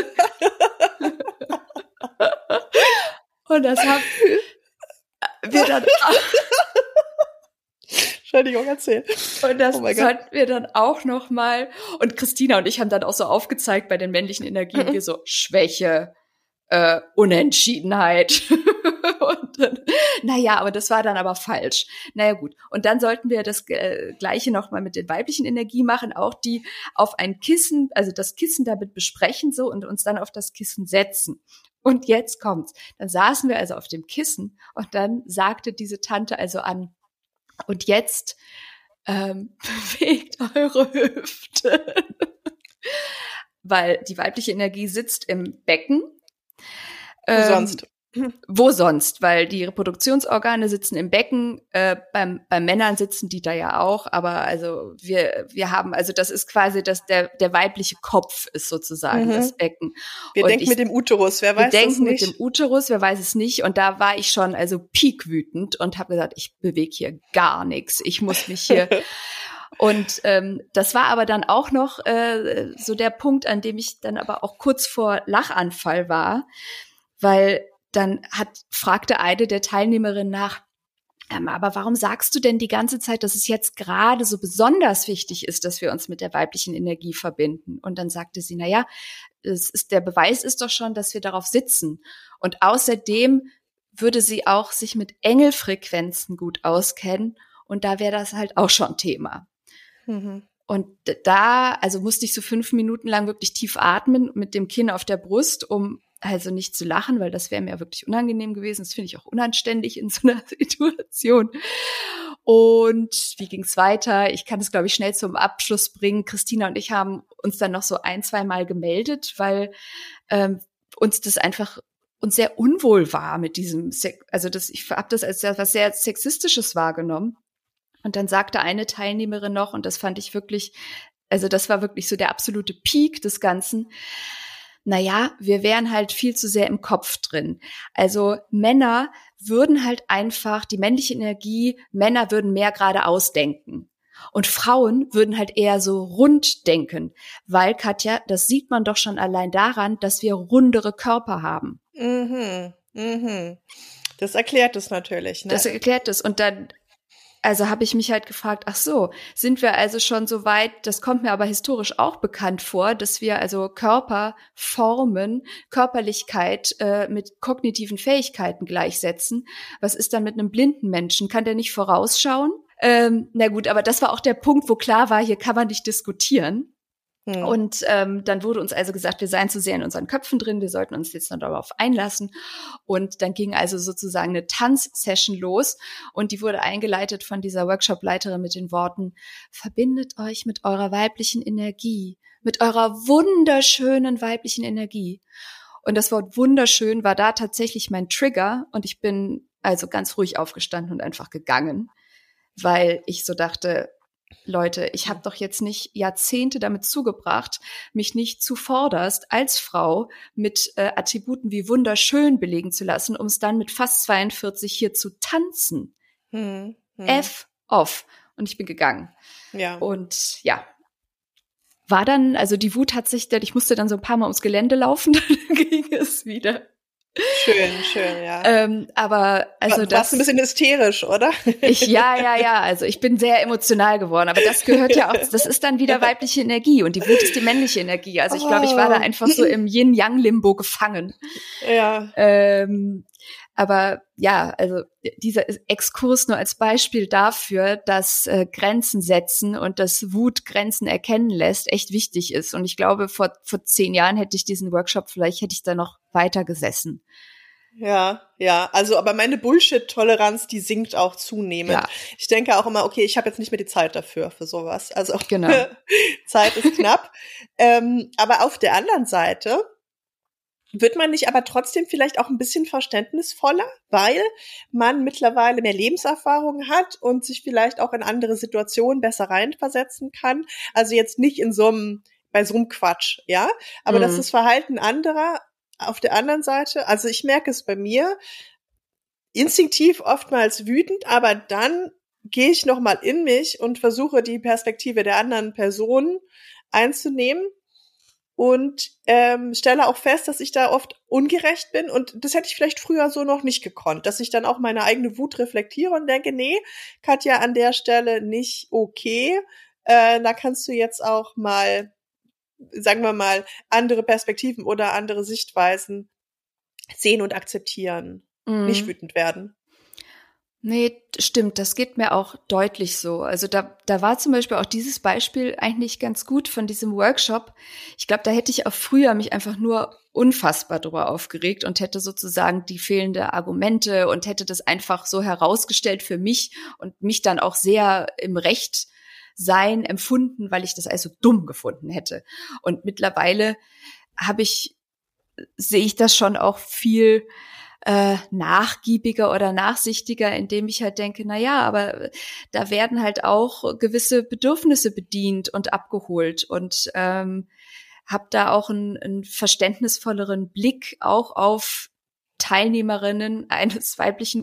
[SPEAKER 1] Und das haben wir dann
[SPEAKER 2] Entschuldigung, erzähl.
[SPEAKER 1] Und das
[SPEAKER 2] Oh mein
[SPEAKER 1] sollten
[SPEAKER 2] Gott.
[SPEAKER 1] wir dann auch noch mal. Und Christina und ich haben dann auch so aufgezeigt bei den männlichen Energien, wie so Schwäche, äh, Unentschiedenheit. Und dann, naja, aber das war dann aber falsch. Naja, gut. Und dann sollten wir das äh, Gleiche noch mal mit den weiblichen Energien machen, auch die auf ein Kissen, also das Kissen damit besprechen so und uns dann auf das Kissen setzen. Und jetzt kommt's. Dann saßen wir also auf dem Kissen und dann sagte diese Tante also an, und jetzt ähm, bewegt eure Hüfte. Weil die weibliche Energie sitzt im Becken.
[SPEAKER 2] Ähm, Wo sonst?
[SPEAKER 1] Wo sonst? Weil die Reproduktionsorgane sitzen im Becken, äh, beim, beim Männern sitzen die da ja auch, aber also wir wir haben, also das ist quasi, das der der weibliche Kopf ist sozusagen mhm. das Becken.
[SPEAKER 2] Wir und denken ich, mit dem Uterus, wer weiß das nicht?
[SPEAKER 1] Wir denken mit dem Uterus, wer weiß es nicht. Und da war ich schon also peakwütend und habe gesagt, ich bewege hier gar nichts. Ich muss mich hier Und ähm, das war aber dann auch noch äh, so der Punkt, an dem ich dann aber auch kurz vor Lachanfall war, weil dann hat, fragte eine der Teilnehmerinnen nach, ähm, aber warum sagst du denn die ganze Zeit, dass es jetzt gerade so besonders wichtig ist, dass wir uns mit der weiblichen Energie verbinden? Und dann sagte sie, na ja, es ist, der Beweis ist doch schon, dass wir darauf sitzen. Und außerdem würde sie auch sich mit Engelfrequenzen gut auskennen. Und da wäre das halt auch schon Thema. Mhm. Und da, also musste ich so fünf Minuten lang wirklich tief atmen mit dem Kinn auf der Brust, um also nicht zu lachen, weil das wäre mir wirklich unangenehm gewesen. Das finde ich auch unanständig in so einer Situation. Und wie ging es weiter? Ich kann es, glaube ich, schnell zum Abschluss bringen. Christina und ich haben uns dann noch so ein, zwei Mal gemeldet, weil ähm, uns das einfach uns sehr unwohl war mit diesem, also das, ich habe das als etwas sehr Sexistisches wahrgenommen. Und dann sagte eine Teilnehmerin noch, und das fand ich wirklich, also das war wirklich so der absolute Peak des Ganzen, naja, wir wären halt viel zu sehr im Kopf drin. Also Männer würden halt einfach, die männliche Energie, Männer würden mehr geradeaus denken. Und Frauen würden halt eher so rund denken. Weil, Katja, das sieht man doch schon allein daran, dass wir rundere Körper haben.
[SPEAKER 2] Mhm, mhm. Das erklärt es natürlich, ne?
[SPEAKER 1] Das erklärt es. Und dann Also habe ich mich halt gefragt, ach so, sind wir also schon so weit, das kommt mir aber historisch auch bekannt vor, dass wir also Körper formen, Körperlichkeit äh, mit kognitiven Fähigkeiten gleichsetzen. Was ist dann mit einem blinden Menschen? Kann der nicht vorausschauen? Ähm, na gut, aber das war auch der Punkt, wo klar war, hier kann man nicht diskutieren.
[SPEAKER 2] Hm.
[SPEAKER 1] Und ähm, dann wurde uns also gesagt, wir seien zu sehr in unseren Köpfen drin, wir sollten uns jetzt noch darauf einlassen. Und dann ging also sozusagen eine Tanzsession los und die wurde eingeleitet von dieser Workshop-Leiterin mit den Worten: Verbindet euch mit eurer weiblichen Energie, mit eurer wunderschönen weiblichen Energie. Und das Wort wunderschön war da tatsächlich mein Trigger und ich bin also ganz ruhig aufgestanden und einfach gegangen, weil ich so dachte, Leute, ich habe doch jetzt nicht Jahrzehnte damit zugebracht, mich nicht zuvorderst als Frau mit äh, Attributen wie wunderschön belegen zu lassen, um es dann mit fast zweiundvierzig hier zu tanzen.
[SPEAKER 2] Hm, hm.
[SPEAKER 1] F off. Und ich bin gegangen.
[SPEAKER 2] Ja.
[SPEAKER 1] Und ja, war dann, also die Wut hat sich, ich musste dann so ein paar Mal ums Gelände laufen, dann ging es wieder.
[SPEAKER 2] Schön, schön, ja.
[SPEAKER 1] Ähm, aber also
[SPEAKER 2] War,
[SPEAKER 1] das
[SPEAKER 2] warst ein bisschen hysterisch, oder?
[SPEAKER 1] Ich, ja, ja, ja. Also ich bin sehr emotional geworden. Aber das gehört ja auch, das ist dann wieder weibliche Energie und die Wut ist die männliche Energie. Also ich glaube, ich war da einfach so im Yin-Yang-Limbo gefangen.
[SPEAKER 2] Ja.
[SPEAKER 1] Ähm, aber ja, also dieser Exkurs nur als Beispiel dafür, dass äh, Grenzen setzen und dass Wut Grenzen erkennen lässt, echt wichtig ist. Und ich glaube, vor vor zehn Jahren hätte ich diesen Workshop, vielleicht hätte ich da noch weiter gesessen.
[SPEAKER 2] Ja, ja, also aber meine Bullshit-Toleranz, die sinkt auch zunehmend.
[SPEAKER 1] Ja.
[SPEAKER 2] Ich denke auch immer, okay, ich habe jetzt nicht mehr die Zeit dafür, für sowas. Also
[SPEAKER 1] Genau.
[SPEAKER 2] Zeit ist knapp. ähm, aber auf der anderen Seite wird man nicht aber trotzdem vielleicht auch ein bisschen verständnisvoller, weil man mittlerweile mehr Lebenserfahrung hat und sich vielleicht auch in andere Situationen besser reinversetzen kann. Also jetzt nicht in so einem, bei so einem Quatsch, ja, aber
[SPEAKER 1] Mhm.
[SPEAKER 2] dass das Verhalten anderer auf der anderen Seite, also ich merke es bei mir, instinktiv oftmals wütend, aber dann gehe ich nochmal in mich und versuche die Perspektive der anderen Person einzunehmen und ähm, stelle auch fest, dass ich da oft ungerecht bin und das hätte ich vielleicht früher so noch nicht gekonnt, dass ich dann auch meine eigene Wut reflektiere und denke, nee, Katja, an der Stelle nicht okay, äh, da kannst du jetzt auch mal, sagen wir mal, andere Perspektiven oder andere Sichtweisen sehen und akzeptieren,
[SPEAKER 1] Mhm.
[SPEAKER 2] nicht wütend werden.
[SPEAKER 1] Nee, stimmt, das geht mir auch deutlich so. Also da, da war zum Beispiel auch dieses Beispiel eigentlich ganz gut von diesem Workshop. Ich glaube, da hätte ich auch früher mich einfach nur unfassbar drüber aufgeregt und hätte sozusagen die fehlende Argumente und hätte das einfach so herausgestellt für mich und mich dann auch sehr im Recht sein empfunden, weil ich das also dumm gefunden hätte. Und mittlerweile habe ich, sehe ich das schon auch viel Äh, nachgiebiger oder nachsichtiger, indem ich halt denke, na ja, aber da werden halt auch gewisse Bedürfnisse bedient und abgeholt und ähm, habe da auch einen, einen verständnisvolleren Blick auch auf Teilnehmerinnen eines weiblichen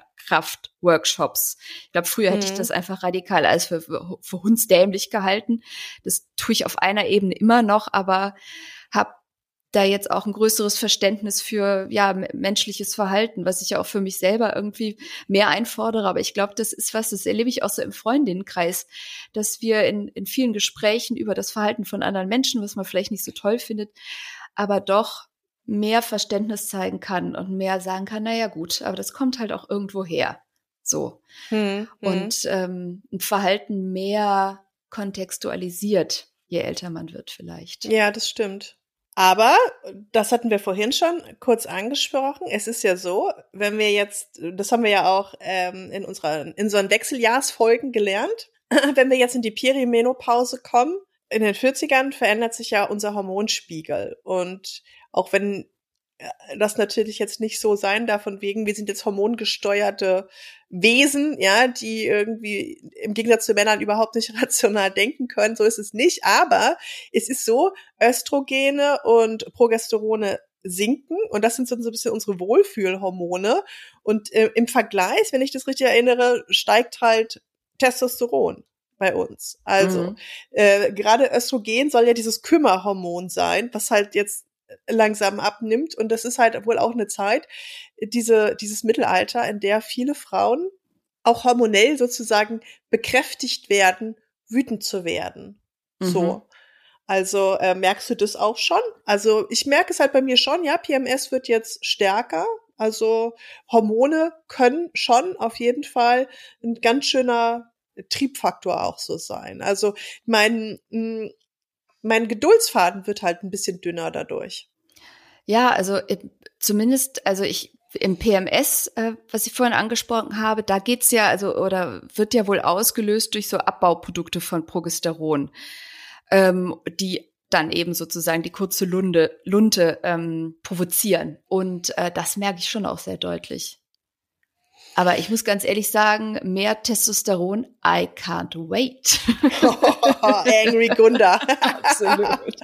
[SPEAKER 1] Urkraft-Workshops. Ich glaube, früher hätte ich das einfach radikal als für, für hundsdämlich gehalten. Das tue ich auf einer Ebene immer noch, aber habe da jetzt auch ein größeres Verständnis für ja menschliches Verhalten, was ich ja auch für mich selber irgendwie mehr einfordere. Aber ich glaube, das ist was, das erlebe ich auch so im Freundinnenkreis, dass wir in, in vielen Gesprächen über das Verhalten von anderen Menschen, was man vielleicht nicht so toll findet, aber doch mehr Verständnis zeigen kann und mehr sagen kann, na ja gut, aber das kommt halt auch irgendwo her. So.
[SPEAKER 2] Hm, hm.
[SPEAKER 1] Und ähm, ein Verhalten mehr kontextualisiert, je älter man wird vielleicht.
[SPEAKER 2] Ja, das stimmt. Aber, das hatten wir vorhin schon kurz angesprochen, es ist ja so, wenn wir jetzt, das haben wir ja auch ähm, in unseren, in unseren Wechseljahrsfolgen gelernt, wenn wir jetzt in die Perimenopause kommen, in den vierzigern verändert sich ja unser Hormonspiegel. Und auch wenn das natürlich jetzt nicht so sein darf, von wegen, wir sind jetzt hormongesteuerte Wesen, ja, die irgendwie im Gegensatz zu Männern überhaupt nicht rational denken können, so ist es nicht, aber es ist so, Östrogene und Progesterone sinken und das sind so ein bisschen unsere Wohlfühlhormone und äh, im Vergleich, wenn ich das richtig erinnere, steigt halt Testosteron bei uns. Also
[SPEAKER 1] Mhm.
[SPEAKER 2] äh, gerade Östrogen soll ja dieses Kümmerhormon sein, was halt jetzt langsam abnimmt und das ist halt wohl auch eine Zeit, diese dieses Mittelalter, in der viele Frauen auch hormonell sozusagen bekräftigt werden, wütend zu werden.
[SPEAKER 1] Mhm.
[SPEAKER 2] So. Also äh, merkst du das auch schon? Also ich merke es halt bei mir schon, ja, P M S wird jetzt stärker. Also Hormone können schon auf jeden Fall ein ganz schöner Triebfaktor auch so sein. Also mein mein Geduldsfaden wird halt ein bisschen dünner dadurch.
[SPEAKER 1] Ja, also zumindest, also ich im P M S, äh, was ich vorhin angesprochen habe, da geht's ja, also oder wird ja wohl ausgelöst durch so Abbauprodukte von Progesteron, ähm, die dann eben sozusagen die kurze Lunde, Lunte ähm, provozieren. Und äh, das merke ich schon auch sehr deutlich. Aber ich muss ganz ehrlich sagen, mehr Testosteron, I can't wait.
[SPEAKER 2] Oh, Angry Gunda.
[SPEAKER 1] Absolut.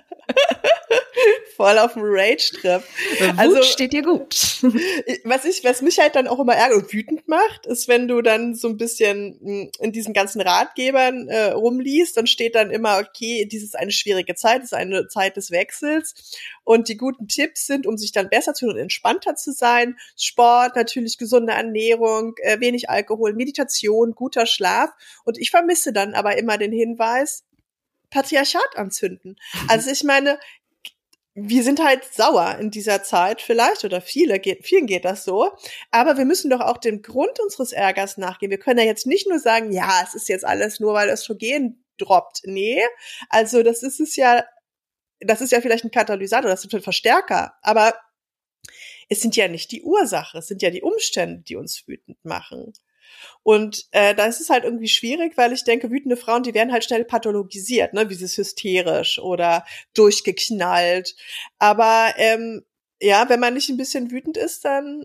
[SPEAKER 2] Voll auf dem Rage-Trip.
[SPEAKER 1] Wut also steht dir gut.
[SPEAKER 2] Was ich, was mich halt dann auch immer ärgert und wütend macht, ist, wenn du dann so ein bisschen in diesen ganzen Ratgebern äh, rumliest, dann steht dann immer, okay, dies ist eine schwierige Zeit, das ist eine Zeit des Wechsels und die guten Tipps sind, um sich dann besser zu und entspannter zu sein, Sport, natürlich gesunde Ernährung, äh, wenig Alkohol, Meditation, guter Schlaf und ich vermisse dann aber immer den Hinweis, Patriarchat anzünden. Also ich meine, wir sind halt sauer in dieser Zeit vielleicht oder viele geht, vielen geht das so, aber wir müssen doch auch dem Grund unseres Ärgers nachgehen. Wir können ja jetzt nicht nur sagen, ja, es ist jetzt alles nur, weil Östrogen droppt. Nee, also das ist es ja, das ist ja vielleicht ein Katalysator, das ist ein Verstärker, aber es sind ja nicht die Ursache, es sind ja die Umstände, die uns wütend machen. Und äh, da ist es halt irgendwie schwierig, weil ich denke, wütende Frauen, die werden halt schnell pathologisiert, ne, wie sie ist hysterisch oder durchgeknallt. Aber ähm, ja, wenn man nicht ein bisschen wütend ist, dann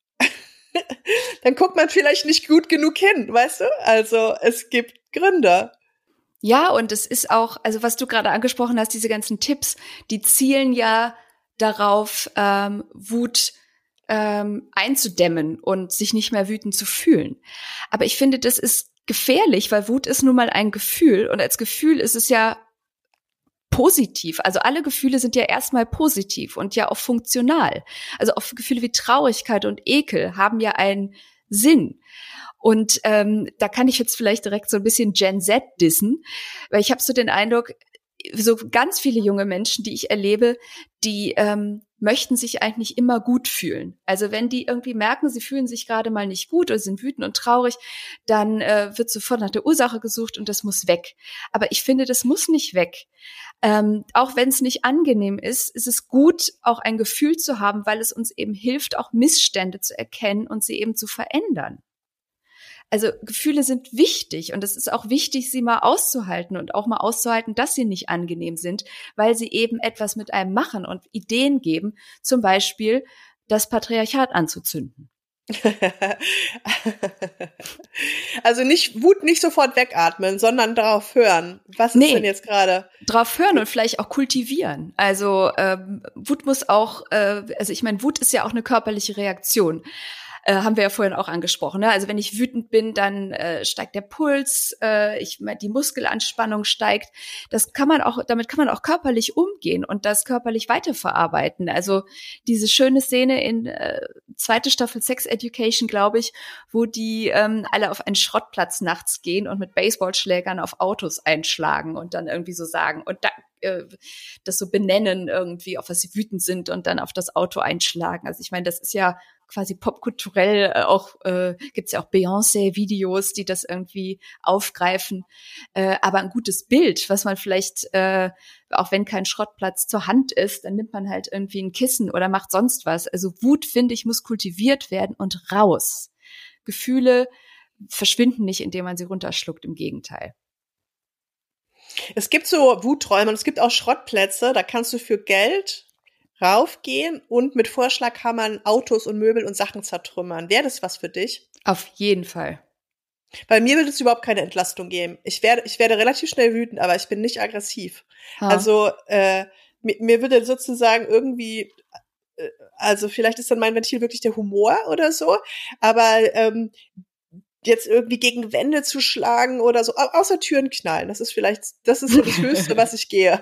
[SPEAKER 2] dann guckt man vielleicht nicht gut genug hin, weißt du? Also es gibt Gründe.
[SPEAKER 1] Ja, und es ist auch, also was du gerade angesprochen hast, diese ganzen Tipps, die zielen ja darauf, ähm, Wut ähm, einzudämmen und sich nicht mehr wütend zu fühlen. Aber ich finde, das ist gefährlich, weil Wut ist nun mal ein Gefühl und als Gefühl ist es ja positiv. Also alle Gefühle sind ja erstmal positiv und ja auch funktional. Also auch Gefühle wie Traurigkeit und Ekel haben ja einen Sinn. Und ähm, da kann ich jetzt vielleicht direkt so ein bisschen Gen Z dissen, weil ich habe so den Eindruck, so ganz viele junge Menschen, die ich erlebe, die ähm, möchten sich eigentlich immer gut fühlen. Also wenn die irgendwie merken, sie fühlen sich gerade mal nicht gut oder sind wütend und traurig, dann äh, wird sofort nach der Ursache gesucht und das muss weg. Aber ich finde, das muss nicht weg. Ähm, auch wenn es nicht angenehm ist, ist es gut, auch ein Gefühl zu haben, weil es uns eben hilft, auch Missstände zu erkennen und sie eben zu verändern. Also Gefühle sind wichtig und es ist auch wichtig, sie mal auszuhalten und auch mal auszuhalten, dass sie nicht angenehm sind, weil sie eben etwas mit einem machen und Ideen geben, zum Beispiel das Patriarchat anzuzünden.
[SPEAKER 2] Also nicht Wut nicht sofort wegatmen, sondern darauf hören. Was ist
[SPEAKER 1] nee,
[SPEAKER 2] denn jetzt gerade?
[SPEAKER 1] Drauf hören und vielleicht auch kultivieren. Also ähm, Wut muss auch, äh, also ich meine, Wut ist ja auch eine körperliche Reaktion. Äh, haben wir ja vorhin auch angesprochen. Ne? Also wenn ich wütend bin, dann äh, steigt der Puls, äh, ich, die Muskelanspannung steigt. Das kann man auch, damit kann man auch körperlich umgehen und das körperlich weiterverarbeiten. Also diese schöne Szene in äh, zweite Staffel Sex Education, glaube ich, wo die ähm, alle auf einen Schrottplatz nachts gehen und mit Baseballschlägern auf Autos einschlagen und dann irgendwie so sagen und da, äh, das so benennen irgendwie, auf was sie wütend sind und dann auf das Auto einschlagen. Also ich meine, das ist ja quasi popkulturell äh, auch, äh, gibt's ja auch Beyoncé-Videos, die das irgendwie aufgreifen. Äh, aber ein gutes Bild, was man vielleicht, äh, auch wenn kein Schrottplatz zur Hand ist, dann nimmt man halt irgendwie ein Kissen oder macht sonst was. Also Wut, finde ich, muss kultiviert werden und raus. Gefühle verschwinden nicht, indem man sie runterschluckt, im Gegenteil.
[SPEAKER 2] Es gibt so Wuträume und es gibt auch Schrottplätze, da kannst du für Geld raufgehen und mit Vorschlaghammern Autos und Möbel und Sachen zertrümmern. Wäre das was für dich?
[SPEAKER 1] Auf jeden Fall.
[SPEAKER 2] Bei mir wird es überhaupt keine Entlastung geben. Ich werde, ich werde relativ schnell wütend, aber ich bin nicht aggressiv. Ha. Also äh, mir, mir würde sozusagen irgendwie, äh, also vielleicht ist dann mein Ventil wirklich der Humor oder so, aber ähm, jetzt irgendwie gegen Wände zu schlagen oder so, außer Türen knallen, das ist vielleicht, das ist so das Höchste, was ich gehe.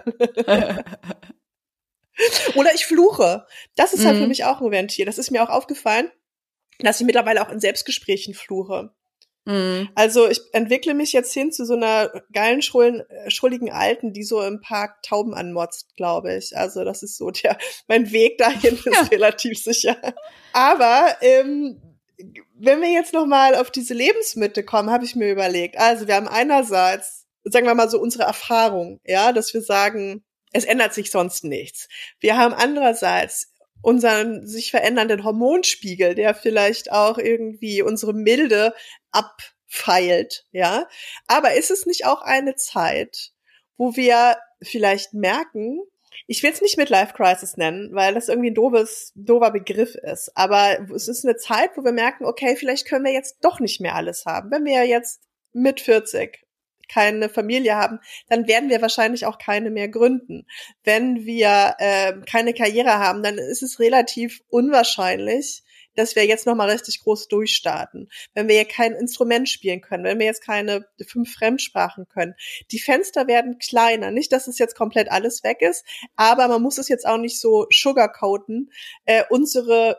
[SPEAKER 2] Oder ich fluche. Das ist halt mhm. für mich auch ein Ventil. Das ist mir auch aufgefallen, dass ich mittlerweile auch in Selbstgesprächen fluche. Mhm. Also ich entwickle mich jetzt hin zu so einer geilen, schrullen, schrulligen Alten, die so im Park Tauben anmotzt, glaube ich. Also das ist so der, mein Weg dahin ist ja. relativ sicher. Aber ähm, wenn wir jetzt noch mal auf diese Lebensmittel kommen, habe ich mir überlegt. Also wir haben einerseits, sagen wir mal so, unsere Erfahrung, ja, dass wir sagen, es ändert sich sonst nichts. Wir haben andererseits unseren sich verändernden Hormonspiegel, der vielleicht auch irgendwie unsere Milde abfeilt, ja. Aber ist es nicht auch eine Zeit, wo wir vielleicht merken, ich will es nicht Midlife Crisis nennen, weil das irgendwie ein doofes, doofer Begriff ist, aber es ist eine Zeit, wo wir merken, okay, vielleicht können wir jetzt doch nicht mehr alles haben. Wenn wir jetzt mit vierzig keine Familie haben, dann werden wir wahrscheinlich auch keine mehr gründen. Wenn wir äh, keine Karriere haben, dann ist es relativ unwahrscheinlich, dass wir jetzt nochmal richtig groß durchstarten. Wenn wir kein Instrument spielen können, wenn wir jetzt keine fünf Fremdsprachen können. Die Fenster werden kleiner. Nicht, dass es jetzt komplett alles weg ist, aber man muss es jetzt auch nicht so sugarcoaten. Äh, unsere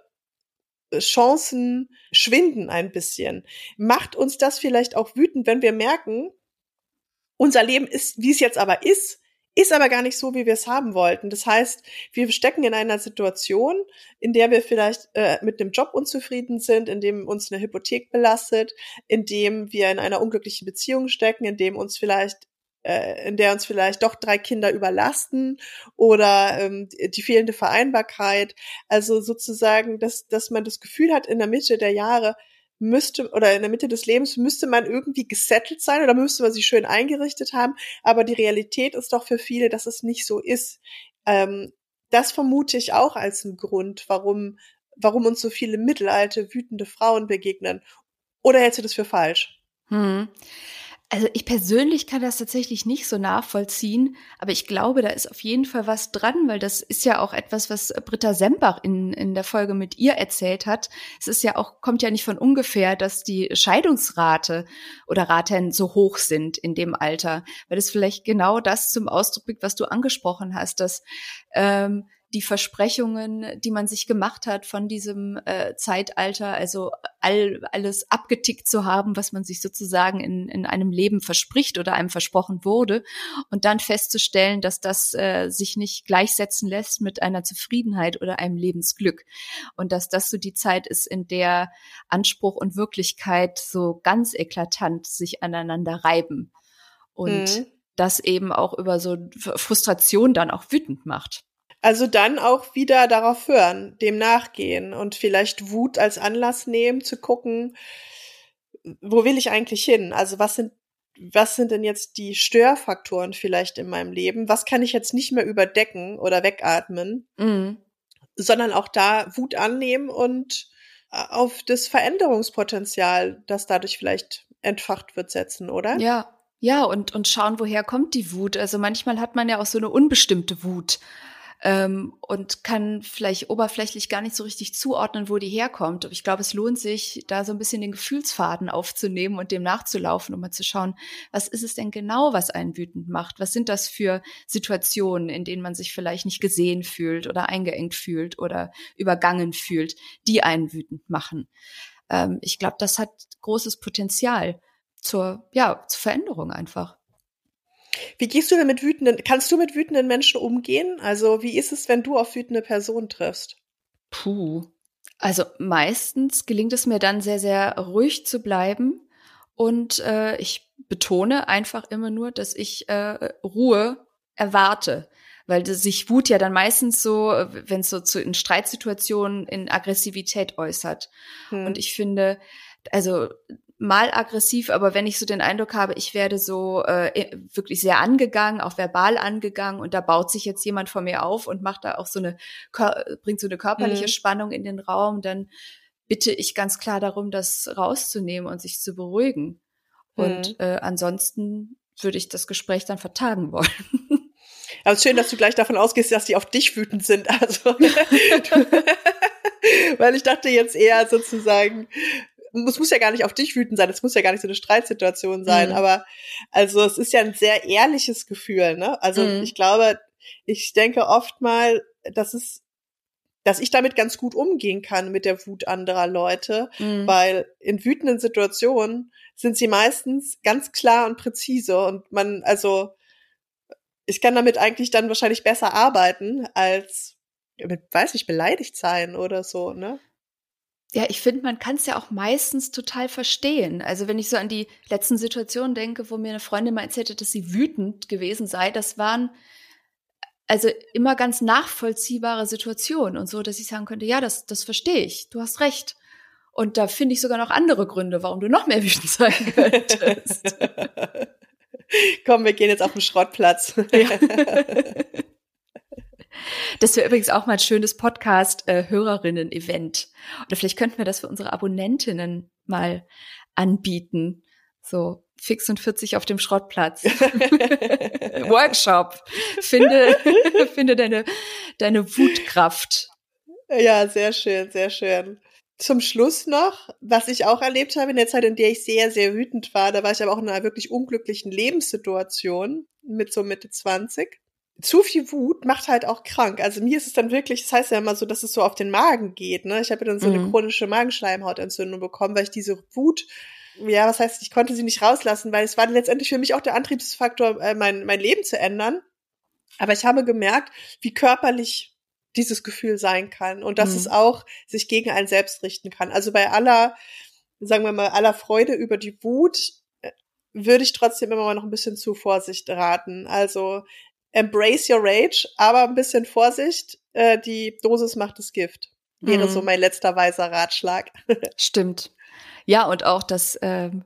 [SPEAKER 2] Chancen schwinden ein bisschen. Macht uns das vielleicht auch wütend, wenn wir merken, unser Leben ist, wie es jetzt aber ist, ist aber gar nicht so, wie wir es haben wollten. Das heißt, wir stecken in einer Situation, in der wir vielleicht äh, mit dem Job unzufrieden sind, in dem uns eine Hypothek belastet, in dem wir in einer unglücklichen Beziehung stecken, in dem uns vielleicht, äh, in der uns vielleicht doch drei Kinder überlasten oder ähm, die fehlende Vereinbarkeit. Also sozusagen, dass dass man das Gefühl hat, in der Mitte der Jahre müsste, oder in der Mitte des Lebens müsste man irgendwie gesettelt sein oder müsste man sich schön eingerichtet haben, aber die Realität ist doch für viele, dass es nicht so ist. Ähm, das vermute ich auch als einen Grund, warum, warum uns so viele mittelalte, wütende Frauen begegnen. Oder hältst du das für falsch?
[SPEAKER 1] Hm. Also ich persönlich kann das tatsächlich nicht so nachvollziehen, aber ich glaube, da ist auf jeden Fall was dran, weil das ist ja auch etwas, was Britta Sembach in, in der Folge mit ihr erzählt hat. Es ist ja auch, kommt ja nicht von ungefähr, dass die Scheidungsrate oder Raten so hoch sind in dem Alter, weil das vielleicht genau das zum Ausdruck bringt, was du angesprochen hast, dass ähm, die Versprechungen, die man sich gemacht hat von diesem äh, Zeitalter, also all, alles abgetickt zu haben, was man sich sozusagen in, in einem Leben verspricht oder einem versprochen wurde, und dann festzustellen, dass das äh, sich nicht gleichsetzen lässt mit einer Zufriedenheit oder einem Lebensglück, und dass das so die Zeit ist, in der Anspruch und Wirklichkeit so ganz eklatant sich aneinander reiben und mhm. das eben auch über so Frustration dann auch wütend macht.
[SPEAKER 2] Also dann auch wieder darauf hören, dem nachgehen und vielleicht Wut als Anlass nehmen, zu gucken, wo will ich eigentlich hin? Also was sind, was sind denn jetzt die Störfaktoren vielleicht in meinem Leben? Was kann ich jetzt nicht mehr überdecken oder wegatmen? Mhm. Sondern auch da Wut annehmen und auf das Veränderungspotenzial, das dadurch vielleicht entfacht wird, setzen, oder?
[SPEAKER 1] Ja, ja, und, und schauen, woher kommt die Wut? Also manchmal hat man ja auch so eine unbestimmte Wut. Ähm, und kann vielleicht oberflächlich gar nicht so richtig zuordnen, wo die herkommt. Aber ich glaube, es lohnt sich, da so ein bisschen den Gefühlsfaden aufzunehmen und dem nachzulaufen, um mal zu schauen, was ist es denn genau, was einen wütend macht? Was sind das für Situationen, in denen man sich vielleicht nicht gesehen fühlt oder eingeengt fühlt oder übergangen fühlt, die einen wütend machen? Ähm, ich glaube, das hat großes Potenzial zur, ja, zur Veränderung einfach.
[SPEAKER 2] Wie gehst du denn mit wütenden, kannst du mit wütenden Menschen umgehen? Also wie ist es, wenn du auf wütende Personen triffst?
[SPEAKER 1] Puh. Also meistens gelingt es mir dann sehr, sehr ruhig zu bleiben, und äh, ich betone einfach immer nur, dass ich äh, Ruhe erwarte, weil sich Wut ja dann meistens so, wenn es so zu, in Streitsituationen in Aggressivität äußert. Hm. Und ich finde, also mal aggressiv, aber wenn ich so den Eindruck habe, ich werde so äh, wirklich sehr angegangen, auch verbal angegangen, und da baut sich jetzt jemand vor mir auf und macht da auch so eine, bringt so eine körperliche mhm. Spannung in den Raum, dann bitte ich ganz klar darum, das rauszunehmen und sich zu beruhigen. Mhm. Und äh, ansonsten würde ich das Gespräch dann vertagen wollen.
[SPEAKER 2] Aber schön, dass du gleich davon ausgehst, dass die auf dich wütend sind. Also, weil ich dachte jetzt eher sozusagen, es muss ja gar nicht auf dich wütend sein, es muss ja gar nicht so eine Streitsituation sein, mhm. aber also es ist ja ein sehr ehrliches Gefühl, ne? Also mhm. ich glaube, ich denke oft mal, dass es, dass ich damit ganz gut umgehen kann mit der Wut anderer Leute, mhm. weil in wütenden Situationen sind sie meistens ganz klar und präzise, und man, also ich kann damit eigentlich dann wahrscheinlich besser arbeiten, als mit, weiß nicht, beleidigt sein oder so, ne?
[SPEAKER 1] Ja, ich finde, man kann es ja auch meistens total verstehen. Also wenn ich so an die letzten Situationen denke, wo mir eine Freundin mal erzählt hat, dass sie wütend gewesen sei, das waren also immer ganz nachvollziehbare Situation und so, dass ich sagen könnte, ja, das, das verstehe ich, du hast recht. Und da finde ich sogar noch andere Gründe, warum du noch mehr wütend sein könntest.
[SPEAKER 2] Komm, wir gehen jetzt auf den Schrottplatz. Ja.
[SPEAKER 1] Das wäre übrigens auch mal ein schönes Podcast-Hörerinnen-Event. Oder vielleicht könnten wir das für unsere Abonnentinnen mal anbieten. So fix und vierzig auf dem Schrottplatz. Workshop. Finde, finde deine, deine Wutkraft.
[SPEAKER 2] Ja, sehr schön, sehr schön. Zum Schluss noch, was ich auch erlebt habe in der Zeit, in der ich sehr, sehr wütend war, da war ich aber auch in einer wirklich unglücklichen Lebenssituation mit so Mitte zwanzig. Zu viel Wut macht halt auch krank. Also mir ist es dann wirklich, das heißt ja immer so, dass es so auf den Magen geht, ne? Ich habe ja dann so eine mhm. chronische Magenschleimhautentzündung bekommen, weil ich diese Wut, ja, was heißt, ich konnte sie nicht rauslassen, weil es war letztendlich für mich auch der Antriebsfaktor, äh, mein, mein Leben zu ändern. Aber ich habe gemerkt, wie körperlich dieses Gefühl sein kann und dass mhm. es auch sich gegen einen selbst richten kann. Also bei aller, sagen wir mal, aller Freude über die Wut, äh, würde ich trotzdem immer mal noch ein bisschen zu Vorsicht raten. Also embrace your rage, aber ein bisschen Vorsicht, äh, die Dosis macht das Gift. Wäre mhm. so mein letzter weiser Ratschlag.
[SPEAKER 1] Stimmt. Ja, und auch das, ähm,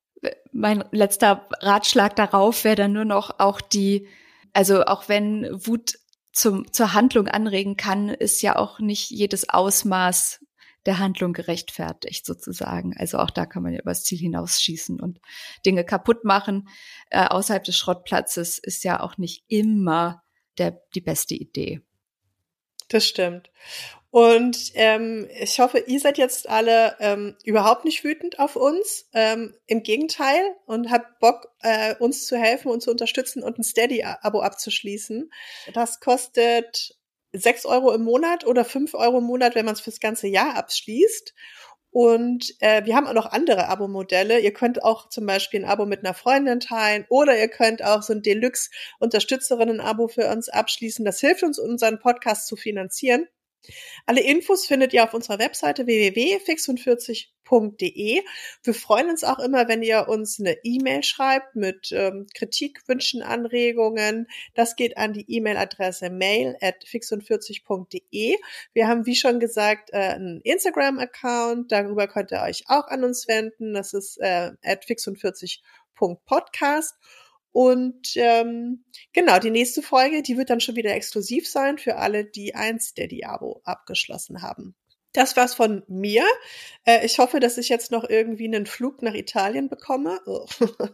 [SPEAKER 1] mein letzter Ratschlag darauf wäre dann nur noch auch die, also auch wenn Wut zum, zur Handlung anregen kann, ist ja auch nicht jedes Ausmaß der Handlung gerechtfertigt sozusagen. Also auch da kann man ja übers Ziel hinausschießen und Dinge kaputt machen. Äh, außerhalb des Schrottplatzes ist ja auch nicht immer der, die beste Idee.
[SPEAKER 2] Das stimmt. Und ähm, ich hoffe, ihr seid jetzt alle ähm, überhaupt nicht wütend auf uns. Ähm, im Gegenteil und habt Bock, äh, uns zu helfen und zu unterstützen und ein Steady-Abo abzuschließen. Das kostet sechs Euro im Monat oder fünf Euro im Monat, wenn man es fürs ganze Jahr abschließt. Und äh, wir haben auch noch andere Abo-Modelle. Ihr könnt auch zum Beispiel ein Abo mit einer Freundin teilen oder ihr könnt auch so ein Deluxe-Unterstützerinnen-Abo für uns abschließen. Das hilft uns, unseren Podcast zu finanzieren. Alle Infos findet ihr auf unserer Webseite w w w punkt fix und vierzig punkt d e. Wir freuen uns auch immer, wenn ihr uns eine E-Mail schreibt mit ähm, Kritik, Wünschen, Anregungen. Das geht an die E-Mail-Adresse mail at fix und vierzig punkt d e. Wir haben, wie schon gesagt, äh, einen Instagram-Account. Darüber könnt ihr euch auch an uns wenden. Das ist äh, at fix und vierzig punkt podcast. Und ähm, genau, die nächste Folge, die wird dann schon wieder exklusiv sein für alle, die ein Steady-Abo abgeschlossen haben. Das war's von mir. Äh, ich hoffe, dass ich jetzt noch irgendwie einen Flug nach Italien bekomme. Oh,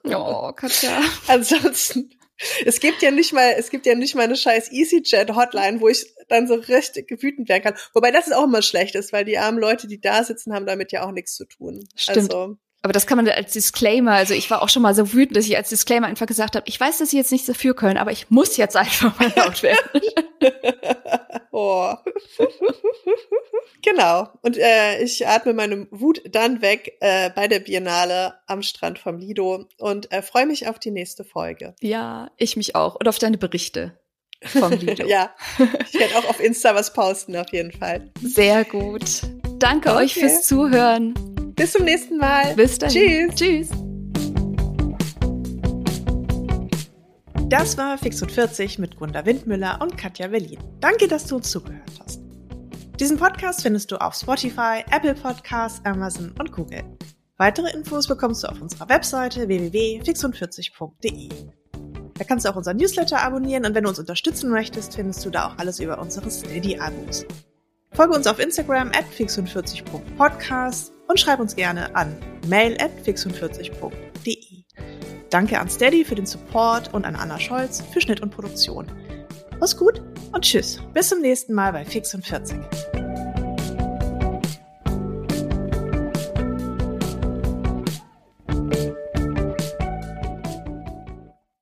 [SPEAKER 1] oh Katja.
[SPEAKER 2] Ansonsten, es gibt ja nicht mal, es gibt ja nicht mal eine scheiß EasyJet-Hotline, wo ich dann so richtig wütend werden kann. Wobei das ist auch immer schlecht ist, weil die armen Leute, die da sitzen, haben damit ja auch nichts zu tun.
[SPEAKER 1] Stimmt.
[SPEAKER 2] Also,
[SPEAKER 1] aber das kann man als Disclaimer, also ich war auch schon mal so wütend, dass ich als Disclaimer einfach gesagt habe, ich weiß, dass Sie jetzt nichts dafür können, aber ich muss jetzt einfach mal laut werden.
[SPEAKER 2] Oh. Genau. Und äh, ich atme meine Wut dann weg äh, bei der Biennale am Strand vom Lido und äh, freue mich auf die nächste Folge.
[SPEAKER 1] Ja, ich mich auch. Und auf deine Berichte vom Lido.
[SPEAKER 2] Ja, ich werde auch auf Insta was posten, auf jeden Fall.
[SPEAKER 1] Sehr gut. Danke okay. euch fürs Zuhören.
[SPEAKER 2] Bis zum nächsten Mal.
[SPEAKER 1] Bis dann.
[SPEAKER 2] Tschüss.
[SPEAKER 1] Tschüss.
[SPEAKER 2] Das war Fix und vierzig mit Gunda Windmüller und Katja Berlin. Danke, dass du uns zugehört hast. Diesen Podcast findest du auf Spotify, Apple Podcasts, Amazon und Google. Weitere Infos bekommst du auf unserer Webseite w w w punkt fix und vierzig punkt d e. Da kannst du auch unseren Newsletter abonnieren und wenn du uns unterstützen möchtest, findest du da auch alles über unsere Steady-Abos. Folge uns auf Instagram at fix und vierzig punkt podcast und schreib uns gerne an mail at fix und vierzig punkt d e. Danke an Steady für den Support und an Anna Scholz für Schnitt und Produktion. Mach's gut und tschüss. Bis zum nächsten Mal bei Fix und vierzig.